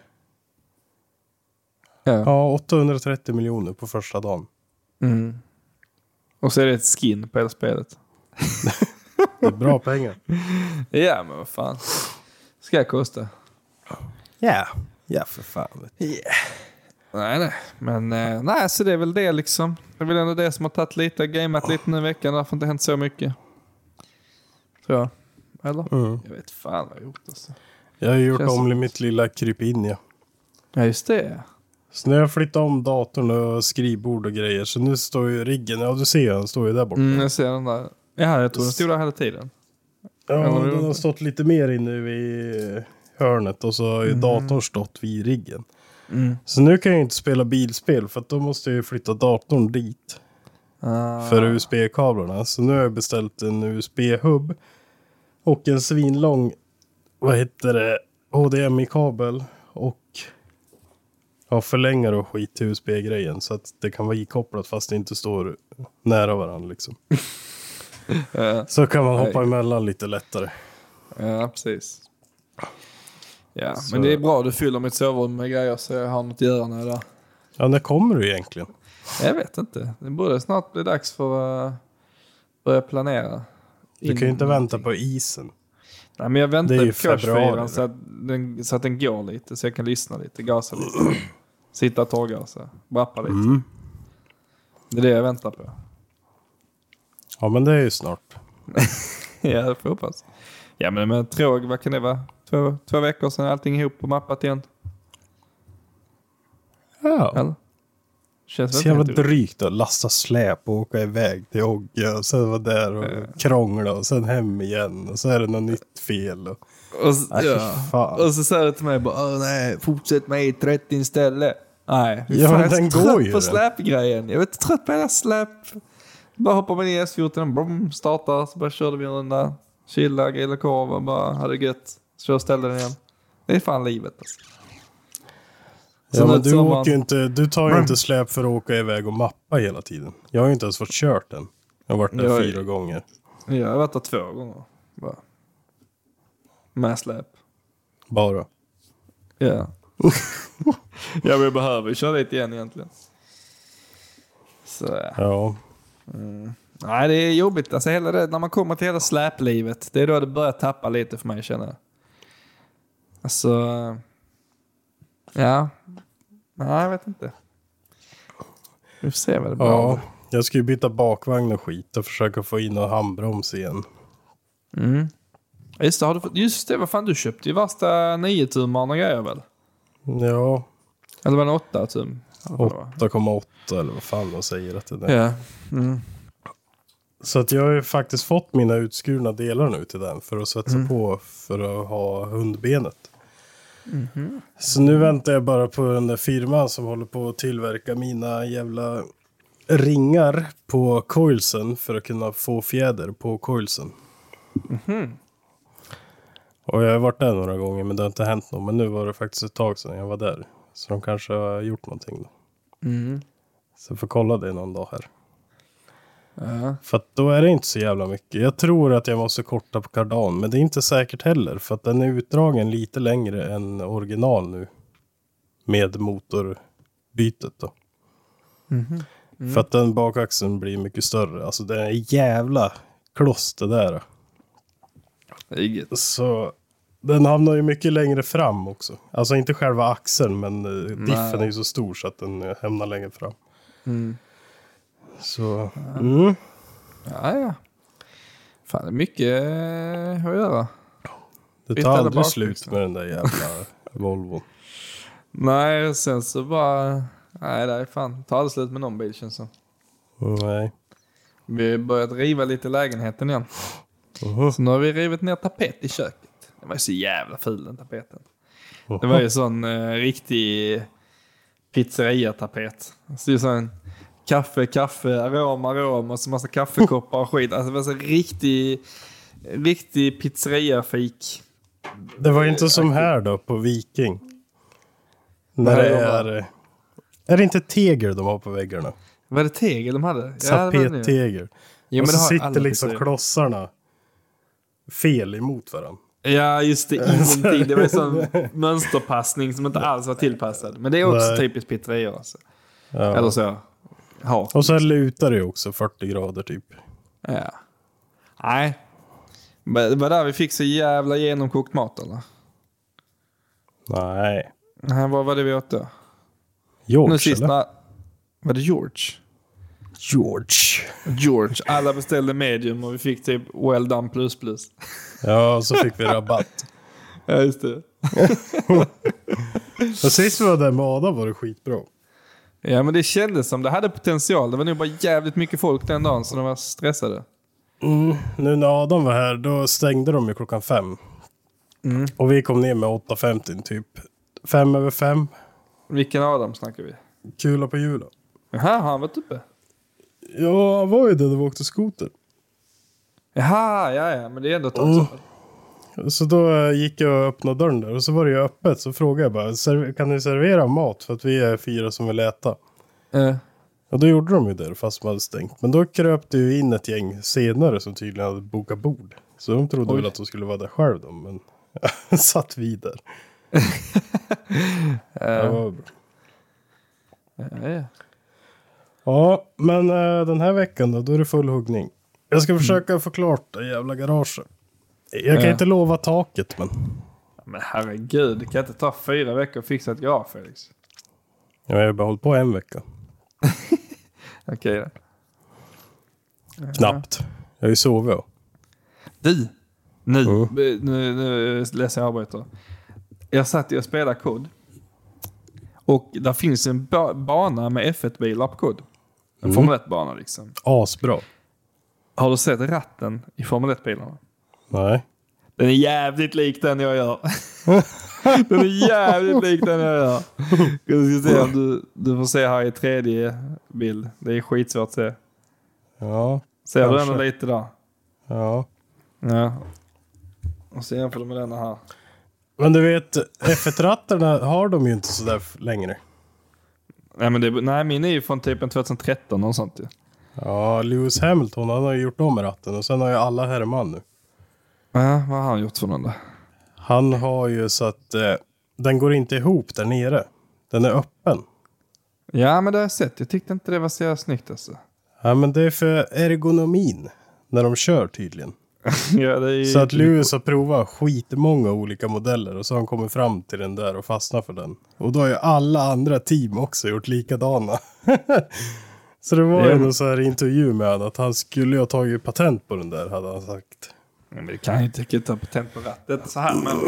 Ja. Ja, åttahundratrettio miljoner på första dagen. Mm. Och så är det ett skin på hela spelet. Det är bra pengar. Ja, men vad fan. Ska jag kosta? Ja, yeah. ja för fan. Yeah. Nej, nej. Men eh, nej, så det är väl det liksom. Det är väl ändå det som har tagit lite, gameat lite nu i veckan. Därför inte hänt så mycket. Tror jag. Eller? Mm. Jag vet fan vad jag har gjort. Alltså. Jag har gjort Känns om som... mitt lilla krypinja. Ja, just det. Så när jag flyttat om datorn och skrivbord och grejer. Så nu står ju riggen. Ja, du ser den står ju där borta. Mm, jag ser den där. Ja, jag tror den stod där hela tiden. Ja, Eller den har stått lite mer inne vid hörnet. Och så har ju mm. datorn stått vid riggen. Mm. Så nu kan jag inte spela bilspel. För att då måste jag ju flytta datorn dit. Ah. För U S B-kablarna. Så nu har jag beställt en U S B-hub. Och en svinlång, vad heter det, H D M I-kabel. Och ja, förlängare och skit till U S B-grejen. Så att det kan vara ikopplat fast det inte står nära varandra liksom. Ja. Så kan man hoppa Nej. emellan lite lättare. Ja, precis. Ja, så. Men det är bra. Du fyller mitt sovrum med grejer så jag har något att göra när jag är där. Ja, när kommer du egentligen? Jag vet inte. Det borde snart bli dags för att börja planera. Du kan ju inte vänta på isen. Nej, men jag väntar på kursfyran så, så att den går lite. Så jag kan lyssna lite, gasa lite. Sitta och torrgasa. Brappa lite. Mm. Det är det jag väntar på. Ja, men det är ju snart. Ja, det får jag hoppas. Ja, men med tråg, vad kan det vara? Två, två veckor sedan allting ihop på mappat igen. Ja. Eller? Känns så jävla drygt att lasta släp och åka iväg till Ogge och sen vara där och ja. krångla och sen hem igen och så är det något nytt fel. Och, och, så, nej, ja. och så säger det till mig bara, nej, fortsätt med E trettio istället. Nej, ja, fan, den jag är går ju på släpgrejen. Jag är trött på den här släp. Bara hoppar man i S fjorton, brum, startar, så bara körde vi en runda. Chilla, grilla korv och bara hade gött. Kör och ställde den igen. Det är fan livet alltså. Ja, men du, åker man... inte, du tar ju inte släp för att åka iväg och mappa hela tiden. Jag har ju inte ens fått kört den. Jag har varit där jag, fyra gånger. Jag har varit där två gånger. Bara. Med släp. Bara? Ja. Jag vill behöva köra dit igen egentligen. Så ja. Ja. Mm. Nej, det är jobbigt. Alltså hela det, när man kommer till hela släplivet, det är då det börjar tappa lite för mig, känner jag. Alltså... Ja. Nej, jag vet inte. Vi får se vad det blir. Ja, jag ska ju byta bakvagn och skit och försöka få in en handbroms igen. Mm. Just det, har du fått, just det, vad fan du köpte ju värsta nio tummar och grejer väl? Ja. Eller var det åtta tum? åtta komma åtta eller vad fan de säger att det är. Ja. Mm. Så att jag har ju faktiskt fått mina utskurna delar nu till den för att sätta mm. på för att ha hundbenet. Mm-hmm. Så nu väntar jag bara på den där firman som håller på att tillverka mina jävla ringar på coilsen för att kunna få fjäder på coilsen. Mhm. Och jag har varit där några gånger men det har inte hänt något. Men nu var det faktiskt ett tag sedan jag var där. Så de kanske har gjort någonting då. Mm. Så jag får kolla det någon dag här. Ja. För att då är det inte så jävla mycket. Jag tror att jag måste korta på kardan. Men det är inte säkert heller. För att den är utdragen lite längre än original nu. Med motorbytet då. Mhm. Mm. För att den bakaxeln blir mycket större. Alltså det är jävla kloss det där. Inget. Så den hamnar ju mycket längre fram också. Alltså inte själva axeln men uh, diffen är ju så stor så att den uh, hamnar längre fram. Mm. Så, mm. Ja, ja. Fan, det är mycket eh, att göra. Det Byta tar eller aldrig bak, slut liksom. med den där jävla Volvon. Nej, sen så bara... Nej, det är fan. Ta aldrig slut med någon bil känns som. Nej. Vi har börjat riva lite lägenheten igen. Uh-huh. Så nu har vi rivit ner tapet i köket. Det var ju så jävla ful den tapeten. Uh-huh. Det var ju sån eh, riktig pizzeria-tapet. Så det är sån kaffe, kaffe, arom, arom och så massa kaffekoppar och skit. Alltså det var så riktig, riktig pizzeria-fik. Det var ju inte som här då på Viking. När det är... Är det inte tegel de har på väggarna? Var det tegel de hade? Tapettegel. Ja, och så sitter sitter liksom pizzerier. klossarna fel emot varandra. Ja, just det. Ingenting. Det var en sån mönsterpassning som inte alls var tillpassad. Men det är också Nej. typiskt pizzeria. Alltså. Ja. Eller så. Ja. Och så lutar det också fyrtio grader typ. Ja. Nej. Men det var där vi fick så jävla genomkokt mat, eller? Nej. Nej, vad var det vi åt då? George, Nu sist eller? när... Var det George? George. George. Alla beställde medium och vi fick typ well done plus plus. Ja, och så fick vi rabatt. Ja, just det. Och sist vi var där med Adam var det skitbra. Ja, men det kändes som det hade potential. Det var nog bara jävligt mycket folk den dagen så de var stressade. Mm. Nu när Adam var här, då stängde de ju klockan fem. Mm. Och vi kom ner med åtta femtio typ. Fem över fem. Vilken Adam snackar vi? Kula på jula. Jaha, har han varit uppe? Ja, han var ju det när vi åkte skoter. Jaha, ja, ja. Men det är ändå ett tag Mm. sedan. Så då eh, gick jag och öppnade dörren där. Och så var det ju öppet. Så frågade jag bara, "Serv- kan ni servera mat? För att vi är fyra som vill äta. Eh. Och då gjorde de ju det fast man hade stängt. Men då kröp det ju in ett gäng senare som tydligen hade bokat bord. Så de trodde Oj. väl att de skulle vara där själv då. Men satt vi där. Det var bra. Ja, ja. Ja, men äh, den här veckan då, då är det full huggning. Jag ska försöka få klart det jävla garaget. Jag kan Ja. inte lova taket, men... Men herregud, det kan inte ta fyra veckor att fixa ett garage, Felix. Ja, jag har bara hållit på en vecka. Okej då. Knappt. Jag har ju sovit. Du, nu, Mm. nu, nu läser jag avbryter. Jag satt ju och spelade kod. Och där finns en ba- bana med F ett-bilar på kod. En Mm. Formel ett-bana liksom. Asbra. Har du sett ratten i Formel ett-bilarna? Nej. Den är jävligt lik den jag gör. Den är jävligt lik den jag gör. Jag ska se om du, du får se här i tredje bild. Det är skitsvårt att se. Ja. Ser du Kanske. den lite där? Ja. Ja. Och så jämför du med denna här. Men du vet, F ett-rattarna har de ju inte så där f- längre. Nej, men det, nej, min är ju från typ en tjugohundratretton och sånt ju. Ja, Lewis Hamilton, han har ju gjort om ratten. Och sen har ju alla Herman nu. Ja, vad har han gjort för någon då? Han har ju så att eh, den går inte ihop där nere. Den är öppen. Ja, men det har jag sett. Jag tyckte inte det var så snyggt alltså. Ja, men det är för ergonomin. När de kör tydligen. Ja, det är ju... Så att Lewis har provat skitmånga olika modeller. Och så har han kommit fram till den där och fastnat för den. Och då har ju alla andra team också gjort likadana. Så det var Det är- ju någon så här intervju med honom. Att han skulle ju ha tagit patent på den där, hade han sagt. Men det kan ju inte kan ta patent på rattet så här, men...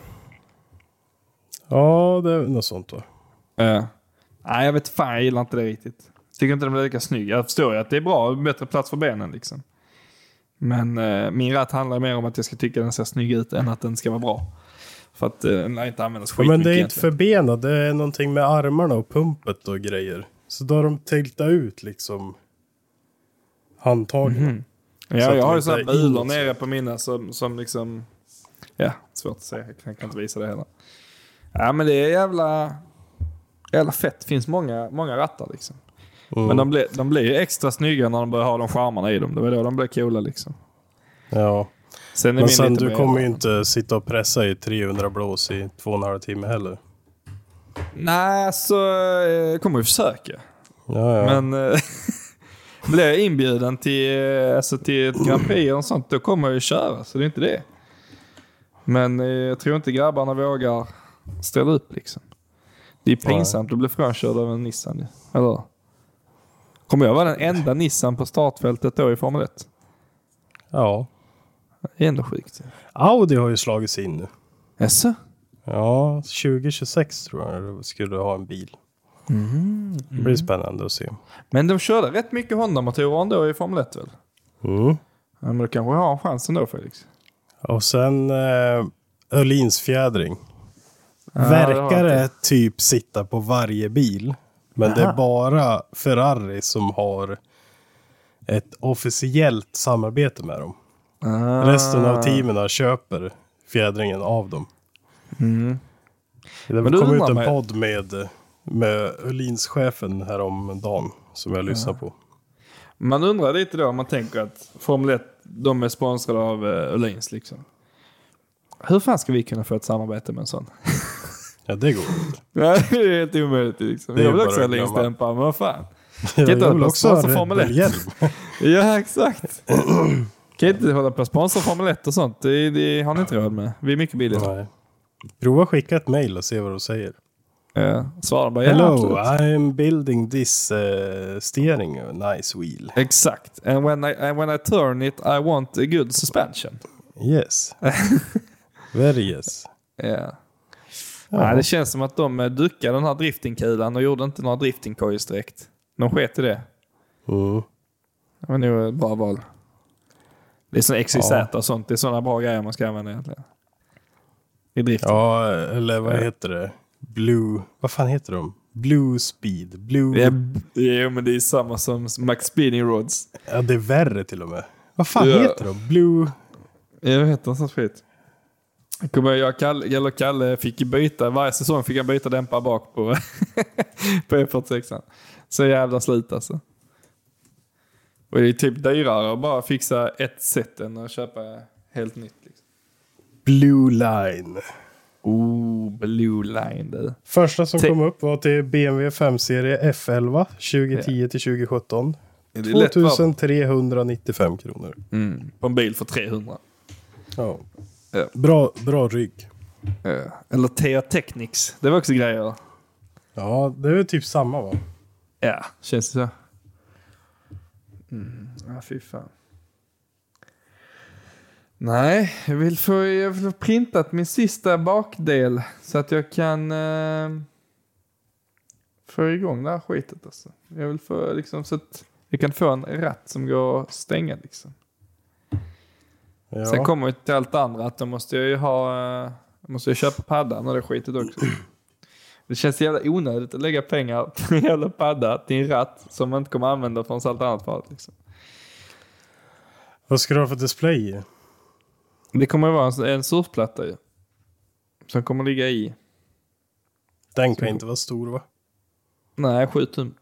Ja, det är något sånt då. Uh, nej, jag vet fan, jag gillar inte det riktigt. Tycker inte den blir lika snygg. Jag förstår ju att det är bra, bättre plats för benen liksom. Men uh, min ratt handlar mer om att jag ska tycka den ser snygg ut än att den ska vara bra. För att uh, den lär inte användas Ja, skit men det är mycket inte för benen. Det är någonting med armarna och pumpet och grejer. Så då har de tiltat ut liksom handtagen. Mm. Så Ja, att jag har de ju sådana inte är in bulor och så. nere på mina som, som liksom... Ja, svårt att säga. Jag kan inte visa det heller. Ja, men det är jävla... Jävla fett. Finns många, många rattar liksom. Mm. Men de blir, de blir ju extra snygga när de börjar ha de skärmarna i dem. Det var då de blir coola liksom. Ja. Sen Men sen du mer... kommer ju inte sitta och pressa i trehundra blås i två och en halv timme heller. Nej, så jag kommer ju försöka. Ja, ja. Men äh, blir jag inbjuden till, alltså till ett Grand Prix och sånt, då kommer jag ju köra. Så det är inte det. Men äh, jag tror inte grabbarna vågar ställa upp liksom. Det är pinsamt Nej. att bli frånkörd av en Nissan. Eller? Kommer jag vara den enda Nissan på startfältet då i Formel ett? Ja. Det är ändå sjukt. Audi har ju slagits in nu. Jaså? Ja, tjugo tjugosex tror jag du skulle ha en bil. Mm. Mm. Det blir spännande att se. Men de körde rätt mycket Honda-motorer ändå i Formel ett väl? Mm. Ja, men du kanske har en chans ändå, Felix. Och sen eh, Öhlins fjädring. Ja, verkar det typ sitta på varje bil. Men Aha. det är bara Ferrari som har ett officiellt samarbete med dem. Ah. Resten av teamen köper fjädringen av dem. Mm. Det kom ut en med... podd med, med Öhlins chefen här om dagen som jag lyssnar ja. på. Man undrar lite då om man tänker att Formel ett, de är sponsrade av Öhlins liksom. Hur fan ska vi kunna få ett samarbete med en sån? Ja, det går inte. Nej, det är helt omöjligt liksom. Jag vill också ha Öhlins-stämpar, men vad fan? Ja, jag vill också ha Formel ett. Ja, exakt. Kan inte hålla på att sponsra Formel ett och sånt. Det, det har ni inte råd med. Vi är mycket billigare. Nej. Prova skicka ett mejl och se vad de säger. Ja, svara bara. Hello, ja, I'm building this uh, steering nice wheel. Exakt. And when I, and when I turn it, I want a good suspension. Yes. Very yes. Ja. Yeah. Nej, det känns som att de duckade den här driftingkulan och gjorde inte några driftingkojas direkt. De sket i det. Mm. Det var nog ett bra val. Det är sån X Y Z ja. och sånt. Det är sådana bra grejer man ska använda egentligen. I driften. Ja, eller vad ja. heter det? Blue... Vad fan heter de? Blue Speed. Blue... Ja, ja, men det är samma som Max Speeding Rods. Ja, det är värre till och med. Vad fan ja. heter de? Blue... Jag vet inte, sånt skit. Jag kommer jag Kalle, eller Kalle fick byta, varje säsong fick jag byta dämpare bak på på E fyrtiosex. Så jävla slit alltså. Och det är typ dyrare att bara fixa ett set än att köpa helt nytt liksom. Blue Line. Oh, Blue Line det. Första som Te- kom upp var till B M W fem-serie F elva tjugohundratio till tjugosjutton. tvåtusentrehundranittiofem kronor. Mm, på en bil för trehundra. Ja. Ja. Bra, bra rygg. Ja. Eller T A Technics. Det var också grejer. Ja, det är typ samma va? Ja, känns det så. Mm. Ja, fy fan. Nej, jag vill få, jag vill få printat min sista bakdel så att jag kan eh, få igång det här skitet alltså. Jag vill få liksom så att jag kan få en ratt som går att stänga liksom. Ja. Sen kommer vi till allt andra att då måste jag ju ha jag måste ju köpa paddan och det skitet också. Det känns jävla onödigt att lägga pengar på en jävla padda till en ratt som man inte kommer använda från allt annat för liksom. Vad ska du ha för display? Det kommer att vara en, en surfplatta ju. Som kommer ligga i. Den kan så. Inte vara stor va? Nej, sju tum.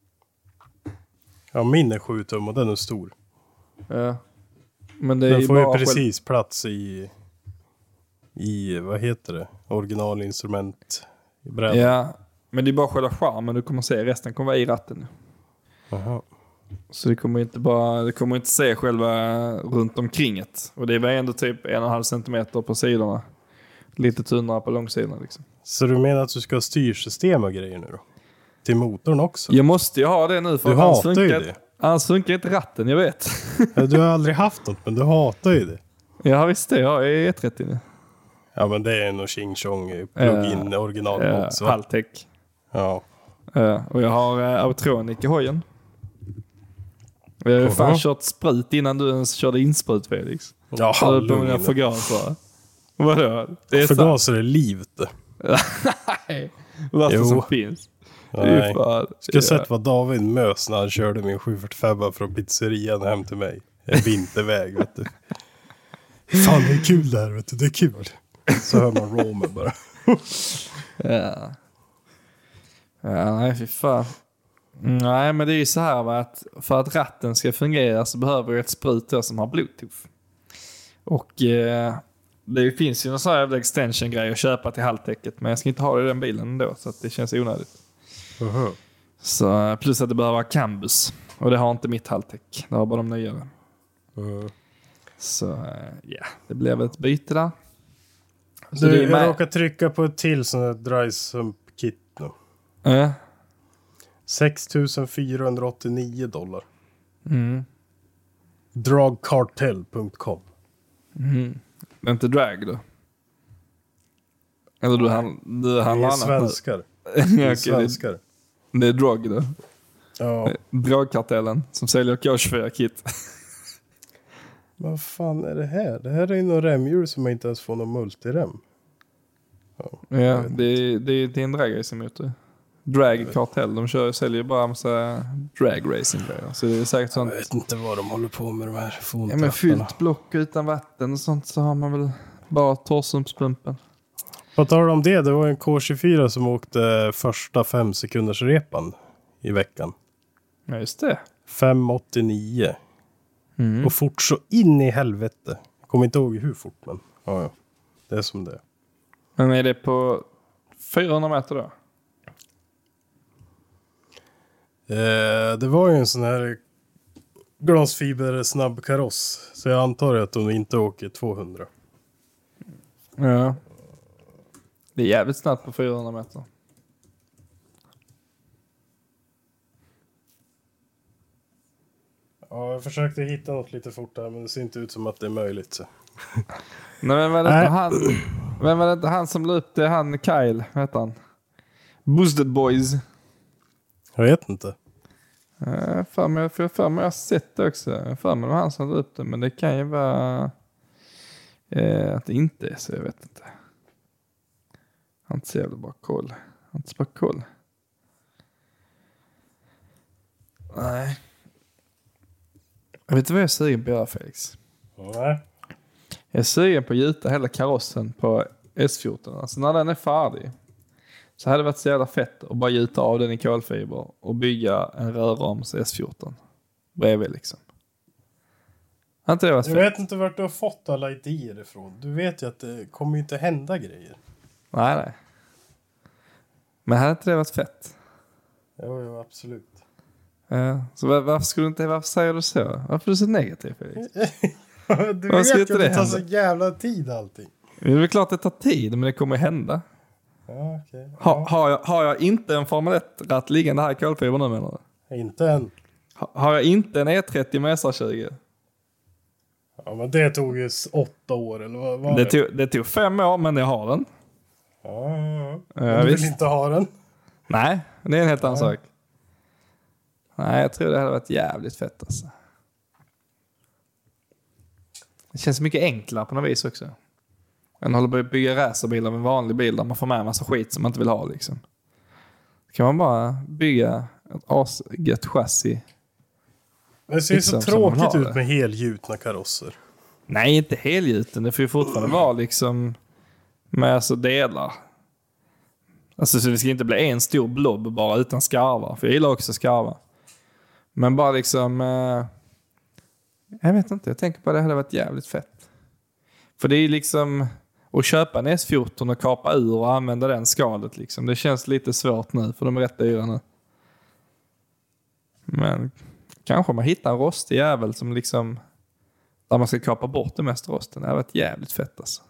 Ja, min är sju tum och den är stor. Ja. Men det den är får bara ju precis själv... plats i i, vad heter det? Originalinstrument i brädan. Ja, men det är bara själva skärmen du kommer se. Resten kommer vara i ratten. Jaha. Så det kommer inte bara, det kommer inte se själva runt omkring det. Och det var ändå typ en och en halv centimeter på sidorna. Lite tunnare på långsidorna liksom. Så du menar att du ska ha styrsystem och grejer nu då? Till motorn också? Jag måste ju ha det nu för du annars hatar funkar, ju det. annars funkar inte ratten, jag vet. Ja, du har aldrig haft något, men du hatar ju det. Ja visst det, jag är E trettio nu. Ja men det är nog Ching Chong plug-in uh, original uh, också. Haltech. Ja. Uh, och jag har uh, Autronic i hojen. Jag har ju uh-huh. fan kört sprut innan du ens körde insprut, Felix. Ja, så på mina förgasare. Vadå? Det är förgasare är livet. Nej, vad som finns. Nej. Fan. Ska ja. sett vad David mös när han körde min sju fyrtiofem från pizzerian hem till mig. En vinterväg, vet du. Fan, det är kul där, vet du. Det är kul. Så hör man Romer bara. Ja. Ja, nej, fy fan. Nej, men det är ju så här, va, att för att ratten ska fungera så behöver ett sprut där som har bluetooth. Och eh, det finns ju någon sån här jävla extension-grej att köpa till halvtäcket, men jag ska inte ha det i den bilen ändå, så att det känns onödigt. Uh-huh. Så, plus att det behöver vara Cambus, och det har inte mitt halvtäck. Det har bara de nyare. Uh-huh. Så ja, yeah, det blev ett byte där. Så du, det jag råkar trycka på ett till sån här dry sump kit nu. Uh. sex tusen fyrahundraåttionio dollar. Mm. dragcartel punkt com. Mm. Det är inte drag då? Eller du, han, du handlar annat? Svenskar. Det är svenskar. Det är drag då? Ja. Dragkartellen som säljer K tjugofyra-kit. Vad fan är det här? Det här är ju någon remhjul som jag inte ens får någon multirem. Ja, ja det, är, det, är, det är en dragracingmotor. Dragkartell, de kör, säljer bara en massa dragracing-grejer. Så det är säkert sånt. Jag vet inte vad de håller på med de här fontrapporna. Ja, men fyllt block utan vatten och sånt, så har man väl bara torrsumpspumpen. Vad tar du om det? Det var en K tjugofyra som åkte första fem sekunders repan i veckan. Ja, just det. fem åttionio. Mm. Och fort så in i helvete. Jag kommer inte ihåg hur fort, men ja, ja. Det är som det är. Men är det på fyrahundra meter då? Eh, det var ju en sån här glasfiber snabb kaross. Så jag antar att de inte åker tvåhundra. Ja. Det är jävligt snabbt på fyrahundra meter. Ja, jag försökte hitta något lite fortare, men det ser inte ut som att det är möjligt. Så. Nej, men var det inte han, vem var det inte han som la upp det? Han Kyle, heter han. Boosted Boys. Jag vet inte. Uh, för mig, för, för mig jag har sett det också. För mig det var han som la upp det, men det kan ju vara uh, att det inte är så, jag vet inte. Han har inte så jävla bra koll. Han har inte så bra koll. Nej. Jag vet inte vad jag är sugen på att göra, Felix. Nej. Jag är sugen på att gjuta hela karossen på S fjorton. Alltså när den är färdig så hade det varit så jävla fett att bara gjuta av den i kolfiber och bygga en rörrams S fjorton bredvid liksom. Har inte det varit jag fett? vet inte vart du har fått alla idéer ifrån. Du vet ju att det kommer ju inte hända grejer. Nej, nej. Men hade inte det varit fett? Jo, jo, absolut. Ja, så var, varför skulle du inte, varför säger du så? Varför är du så negativ, Felix? Du vet ju att det, det tar så jävla tid allting. Det är väl klart att det tar tid, men det kommer hända. Ja, okay. Ja. Ha, har, jag, har jag inte en Formel ett-ratt liggande här i kolfiber nu, menar du? Inte än. Ha, har jag inte en E trettio med S R tjugo? Ja, men det tog ju åtta år, eller vad var det? Det tog, det tog fem år, men jag har den. Ja, ja, ja. Men du visst. vill inte ha den? Nej, det är en helt annan ja. sak. Nej, jag tror det hade varit jävligt fett alltså. Det känns mycket enklare på något vis också. Än håller på att bygga racerbil av en vanlig bil där man får med en massa skit som man inte vill ha liksom. Då kan man bara bygga ett asgött chassi. Det ser ju så tråkigt ut med helgjutna karosser. Nej, inte helgjuten. Det får ju fortfarande vara liksom med alltså delar. Alltså så det ska inte bli en stor blob bara utan skarvar. För jag gillar också skarvar. Men bara liksom eh, jag vet inte, jag tänker på att det hade varit jävligt fett. För det är liksom att köpa en S fjorton och kapa ur och använda den skalet liksom. Det känns lite svårt nu för de är rätt dyra nu. Men kanske man hittar en rostig jävel som liksom där man ska kapa bort det mest rosten. Det hade varit jävligt fett alltså.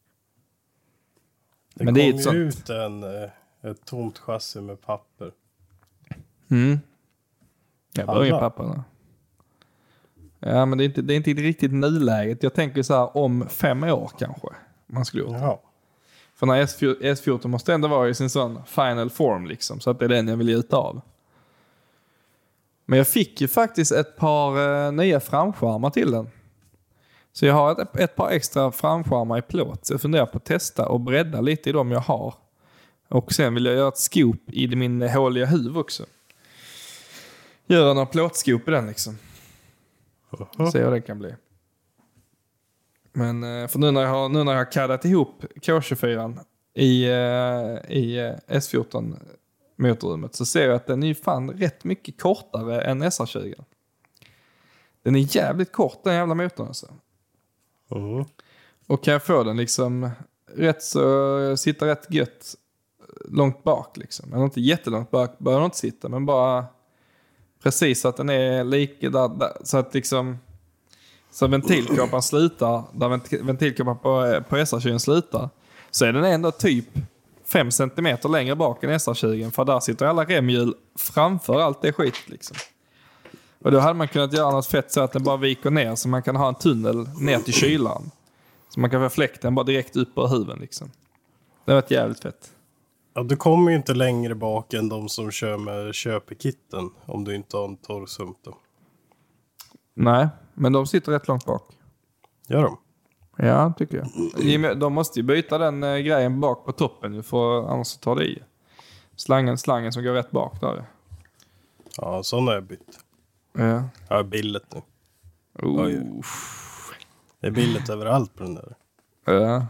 Det Men det är ett sånt. Ut en, ett tomt chassi med papper. Mm. Jag börjar ingen papper nu. Ja, men det är inte, det är inte riktigt nuläget. Jag tänker så här om fem år kanske man skulle gjort. Jaha. För när S fjorton måste ändå vara i sin sån final form liksom. Så att det är den jag vill gjuta av. Men jag fick ju faktiskt ett par eh, nya framskärmar till den. Så jag har ett, ett par extra framskärmar i plåt. Så jag funderar på att testa och bredda lite i dem jag har. Och sen vill jag göra ett scoop i min håliga huv också. Göra några plåtskop i den liksom. Uh-huh. Se hur det kan bli. Men för nu när jag har, nu när jag har kaddat ihop K tjugofyra i, i S fjorton motorrummet så ser jag att den är fan rätt mycket kortare än S R tjugo. Den är jävligt kort den jävla motorn alltså. Uh-huh. Och kan jag få den liksom rätt så sitta rätt gött långt bak liksom. Eller inte jättelångt bak, bör den inte sitta, men bara precis så att den är lika där, där så att liksom så ventilkåpan slutar där vent- ventilkåpan på, på S R tjugo slutar, så är den ändå typ fem centimeter längre bak än S R tjugo, för där sitter alla remhjul framför allt det skit liksom. Och då hade man kunnat göra något fett så att den bara viker ner så man kan ha en tunnel ner till kylan. Så man kan få fläkten bara direkt upp på huven liksom. Det har varit jävligt fett. Ja, du kommer ju inte längre bak än de som kör med köpekitten om du inte har en torrsump då. Nej, men de sitter rätt långt bak. Gör de? Ja, tycker jag. De måste ju byta den äh, grejen bak på toppen nu, för annars så tar det i. Slangen, slangen som går rätt bak där. Ja, sån har jag bytt. Ja. Jag har billet nu. Oh. Det är billigt överallt på den där. Ja.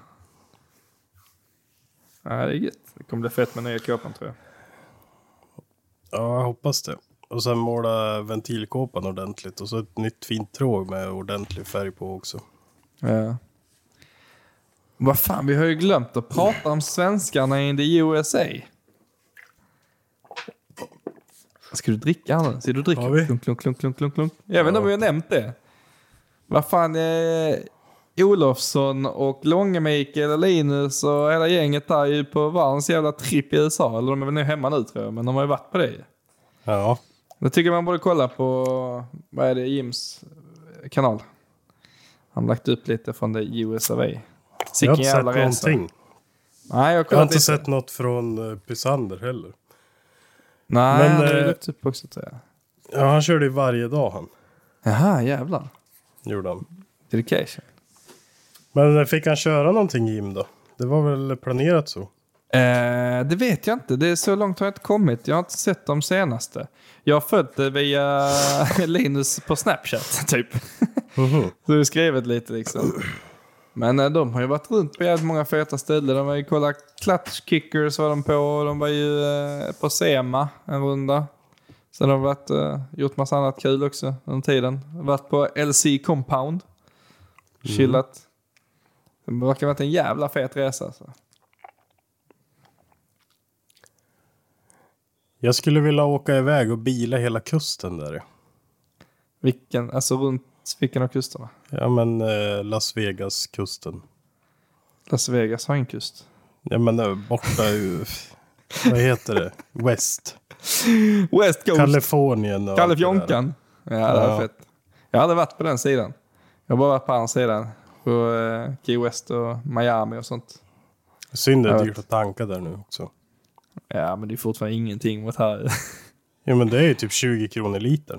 Ja, det är gött. Det kommer bli fett med nya kåpan tror jag. Ja, jag hoppas det. Och sen måla ventilkåpan ordentligt. Och så ett nytt fint tråg med ordentlig färg på också. Ja. Vad fan, vi har ju glömt att prata om svenskarna in the U S A. Ska du dricka nu? Ser du dricka? Klunk, klunk, klunk, klunk, klunk, klunk. Jag vet inte om vi har nämnt det. Vad fan, eh, Olofsson och Långe Mikael och Linus och hela gänget där är ju på varans jävla trip i U S A. Eller de är väl nu hemma nu tror jag, men de har ju varit på det. Ja. Det tycker man borde kolla på, vad är det, Jims kanal. Han har lagt upp lite från det U S A. Jag har inte sett någonting. Nej, jag, jag har inte lite. sett något från uh, Pysander heller. Nej, men, han har ju lagt upp också tror jag. Ja, han körde ju varje dag han. Jaha, jävlar. Gjorde han. Dedication. Men fick han köra någonting Jim då? Det var väl planerat så? Eh, det vet jag inte. Det är så långt har jag inte kommit. Jag har inte sett de senaste. Jag har följt det via Linus på Snapchat typ. Mm-hmm. Så du skrivit lite liksom. Men eh, de har ju varit runt på jävligt många feta ställen. De har ju kollat Clutch Kickers var de på. De var ju eh, på SEMA en runda. Sen har de varit, eh, gjort massa annat kul också under tiden. Varit på L C Compound. Chillat. Det verkar ha varit en jävla fet resa alltså. Jag skulle vilja åka iväg och bila hela kusten där. Vilken, alltså runt vilken av kusterna? Ja men eh, Las Vegas-kusten. Las Vegas har en kust. Ja men eh, borta ju, vad heter det? West. West Coast. Kalifornien. Och Kalifornien. Ja, det är ja. Fett. Jag hade varit på den sidan. Jag har bara varit på andra sidan. På eh, Key West och Miami och sånt. Synd att det är dyrt att tanka där nu också. Ja, men det är fortfarande ingenting mot här. Ja, men det är ju typ tjugo kronor liter.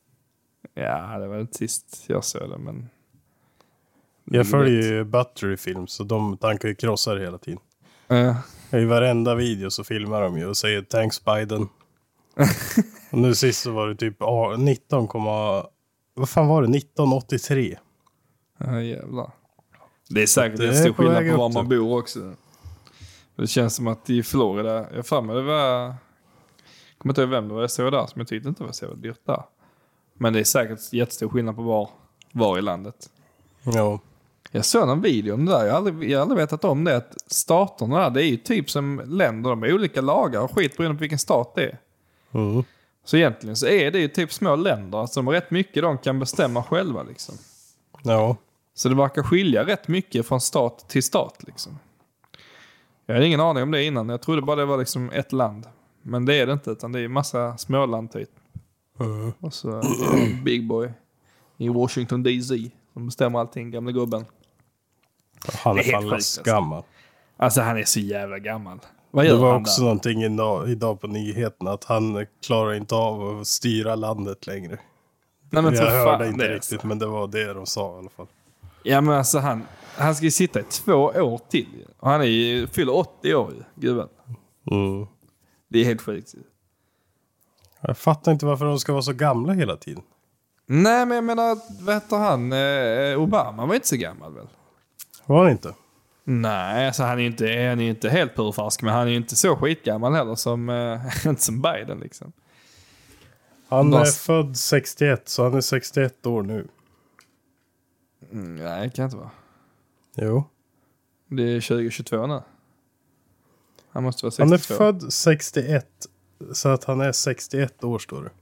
Ja, det var inte sist jag såg det, men... Jag följer ju Battery Films, så de tankar ju krossar hela tiden. Uh. I varenda video så filmar de ju och säger thanks Biden. Och nu sist så var det typ nitton, vad fan var det? nitton åttiotre. Ja, jävlar. Det är säkert en stor skillnad på var man bor också. Det känns som att i Florida, jag för mig det var, jag kommer inte ihåg vem det var jag såg där, som jag tyckte inte var så dyrt där. Men det är säkert jättestor skillnad på var, var i landet. Ja. Jag såg en video om det där, jag har aldrig, jag har aldrig vetat om det, att staterna där, det är ju typ som länder, de är olika lagar och skit beroende på vilken stat det är. Mm. Så egentligen så är det ju typ små länder, alltså de har rätt mycket de kan bestämma själva liksom. Ja. Så det verkar skilja rätt mycket från stat till stat liksom. Jag hade ingen aning om det innan. Jag trodde bara det var liksom ett land. Men det är det inte, utan det är massa småland typ. Mm. Och så en big boy i Washington D C som bestämmer allting, gamla gubben. Han är, är fan sjukt, gammal. Alltså. alltså han är så jävla gammal. Vad gör det var han också där? Någonting idag, idag på nyheterna att han klarar inte av att styra landet längre. Nej, men jag hörde fan, inte det riktigt, alltså. Men det var det de sa i alla fall. Ja, men alltså han, han ska ju sitta i två år till. Och han är ju, fyller åttio år, gubben. Mm. Det är helt sjukt. Jag fattar inte varför de ska vara så gamla hela tiden. Nej, men jag menar, vad heter han? Eh, Obama var inte så gammal väl? Var det inte? Nej, alltså han är ju inte, han är inte helt purfärsk, men han är ju inte så skitgammal heller som, eh, inte som Biden liksom. Han Bas- är född sextioett, så han är sextioett år nu. Mm, nej, det kan inte vara. Jo. Det är tjugo tjugotvå nu. Han måste vara Han är sextiotvå. född sextioett, så att han är sextioett år står det.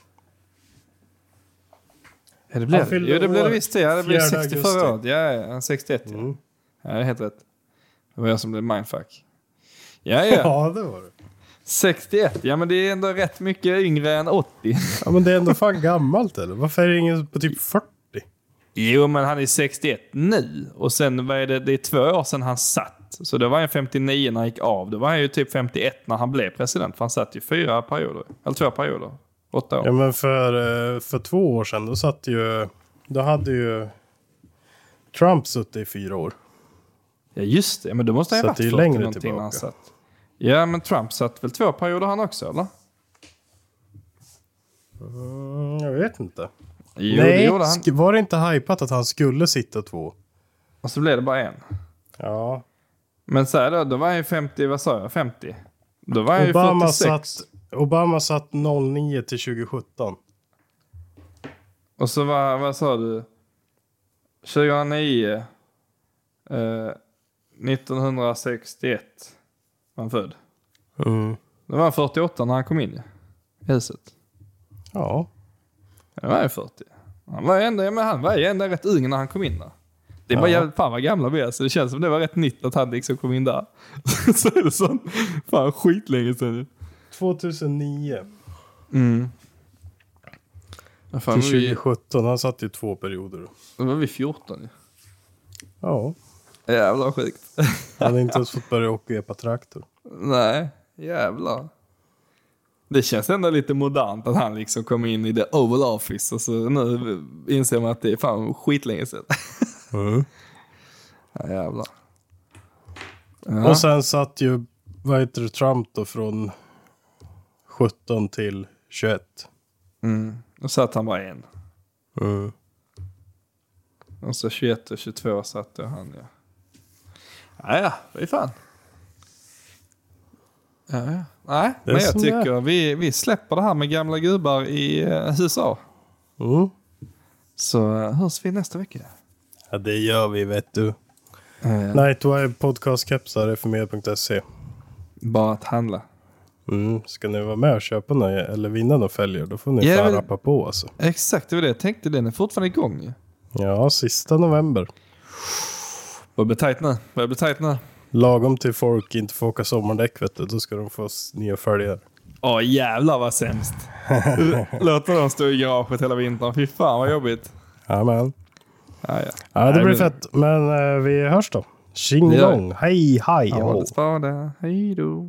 Ja, det blev Han det. fyllde Jo, det blev det år visst. Ja, det blev fjärde sextiofyra augusti. år. Ja, ja, han är sextioett. Ja. Mm. Ja, det är helt rätt. Det var jag som blev mindfuck. Ja, ja. Ja, det var det. sextioett. Ja, men det är ändå rätt mycket yngre än åttio. Ja, men det är ändå fan gammalt, eller? Varför är det ingen på typ fyrtio? Jo, men han är sextioett nu. Och sen var det, det är två år sedan han satt. Så då var han femtionio när han gick av. Då var han ju typ femtioett när han blev president. För han satt ju fyra perioder. Eller två perioder. Åtta år. Ja, men för, eh, för två år sedan, då satt ju... Då hade ju Trump suttit i fyra år. Ja, just det. Men då måste han ju Så varit det är ju fyrtio längre någonting tillbaka. när han satt. Ja, men Trump satt väl två perioder han också, eller? Mm, jag vet inte. Jo, det Nej, gjorde han. sk- var det inte hypat att han skulle sitta två? Och så blev det bara en. Ja. Men så här då, då var han ju femtio, vad sa jag? femtio. Då var han ju Obama fyrtiosex. satt, Obama satt noll nio till tjugo sjutton. Och så var, vad sa du? tjugohundranio. Eh, nittonhundrasextioett var han född. Mm. Då var han fyrtioåtta när han kom in i huset. Ja. Det var ju fyrtio. Han var ju ändå, men han var ju ändå rätt ung när han kom in där. Det är bara Ja. jävligt, fan vad gamla vi är. Så det känns som det var rätt nytt att han liksom kom in där. Så är det sån, fan skitlänge sedan ju. tvåtusennio Mm. Ja, fan, till var vi, tjugo sjutton. Han satt i två perioder. Då. då var vi fjorton ju. Ja. Jävlar sjukt. Han hade inte ens fått börja åka epa-traktor. Nej, jävlar. Det känns ändå lite modernt att han liksom kom in i the Oval Office och så nu inser man att det är fan skitlänge sedan. Mm. Ja, jävlar. Ja. Och sen satt ju, vad heter det, Trump då från sjutton till tjugoett. Mm. Och satt han bara en. Mm. Och så tjugoett och tjugotvå satt då han, ja. Ja, ja, vad är fan. Ja, ja. Nej, Det är men jag som det är. tycker vi, vi släpper det här med gamla gubbar i uh, U S A. Mm. Så uh, hörs vi nästa vecka. Ja, det gör vi, vet du. Uh, Nightwire podcastkepsar är för mer punkt se. Bara att handla. Mm. Ska ni vara med och köpa några, eller vinna några fälgar, då får ni Ja, fan men- rappa på alltså. Exakt, det var det jag tänkte. Den är fortfarande igång ju. Ja, sista november. Vad blir tajt nu? Vad blir tajt nu? Lagom till folk inte får åka sommardäck, vet du. Då ska de få s- nya fälgar. Åh, jävlar vad sämst. Låter dem stå i garaget hela vintern. Fy fan vad jobbigt. Ja, men. Ja, ja. Ja, det Nej, blir men- fett. Men eh, vi hörs då. Tjing Det gör vi. lång. Hej, hej. Ja, hå. det spada. Hej då.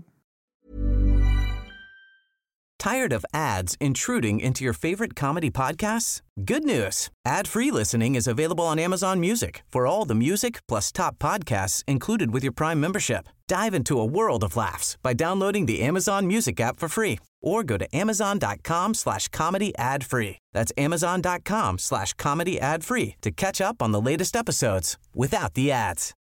Tired of ads intruding into your favorite comedy podcasts? Good news. Ad-free listening is available on Amazon Music for all the music plus top podcasts included with your Prime membership. Dive into a world of laughs by downloading the Amazon Music app for free or go to amazon.com slash comedy ad free. That's amazon.com slash comedy ad free to catch up on the latest episodes without the ads.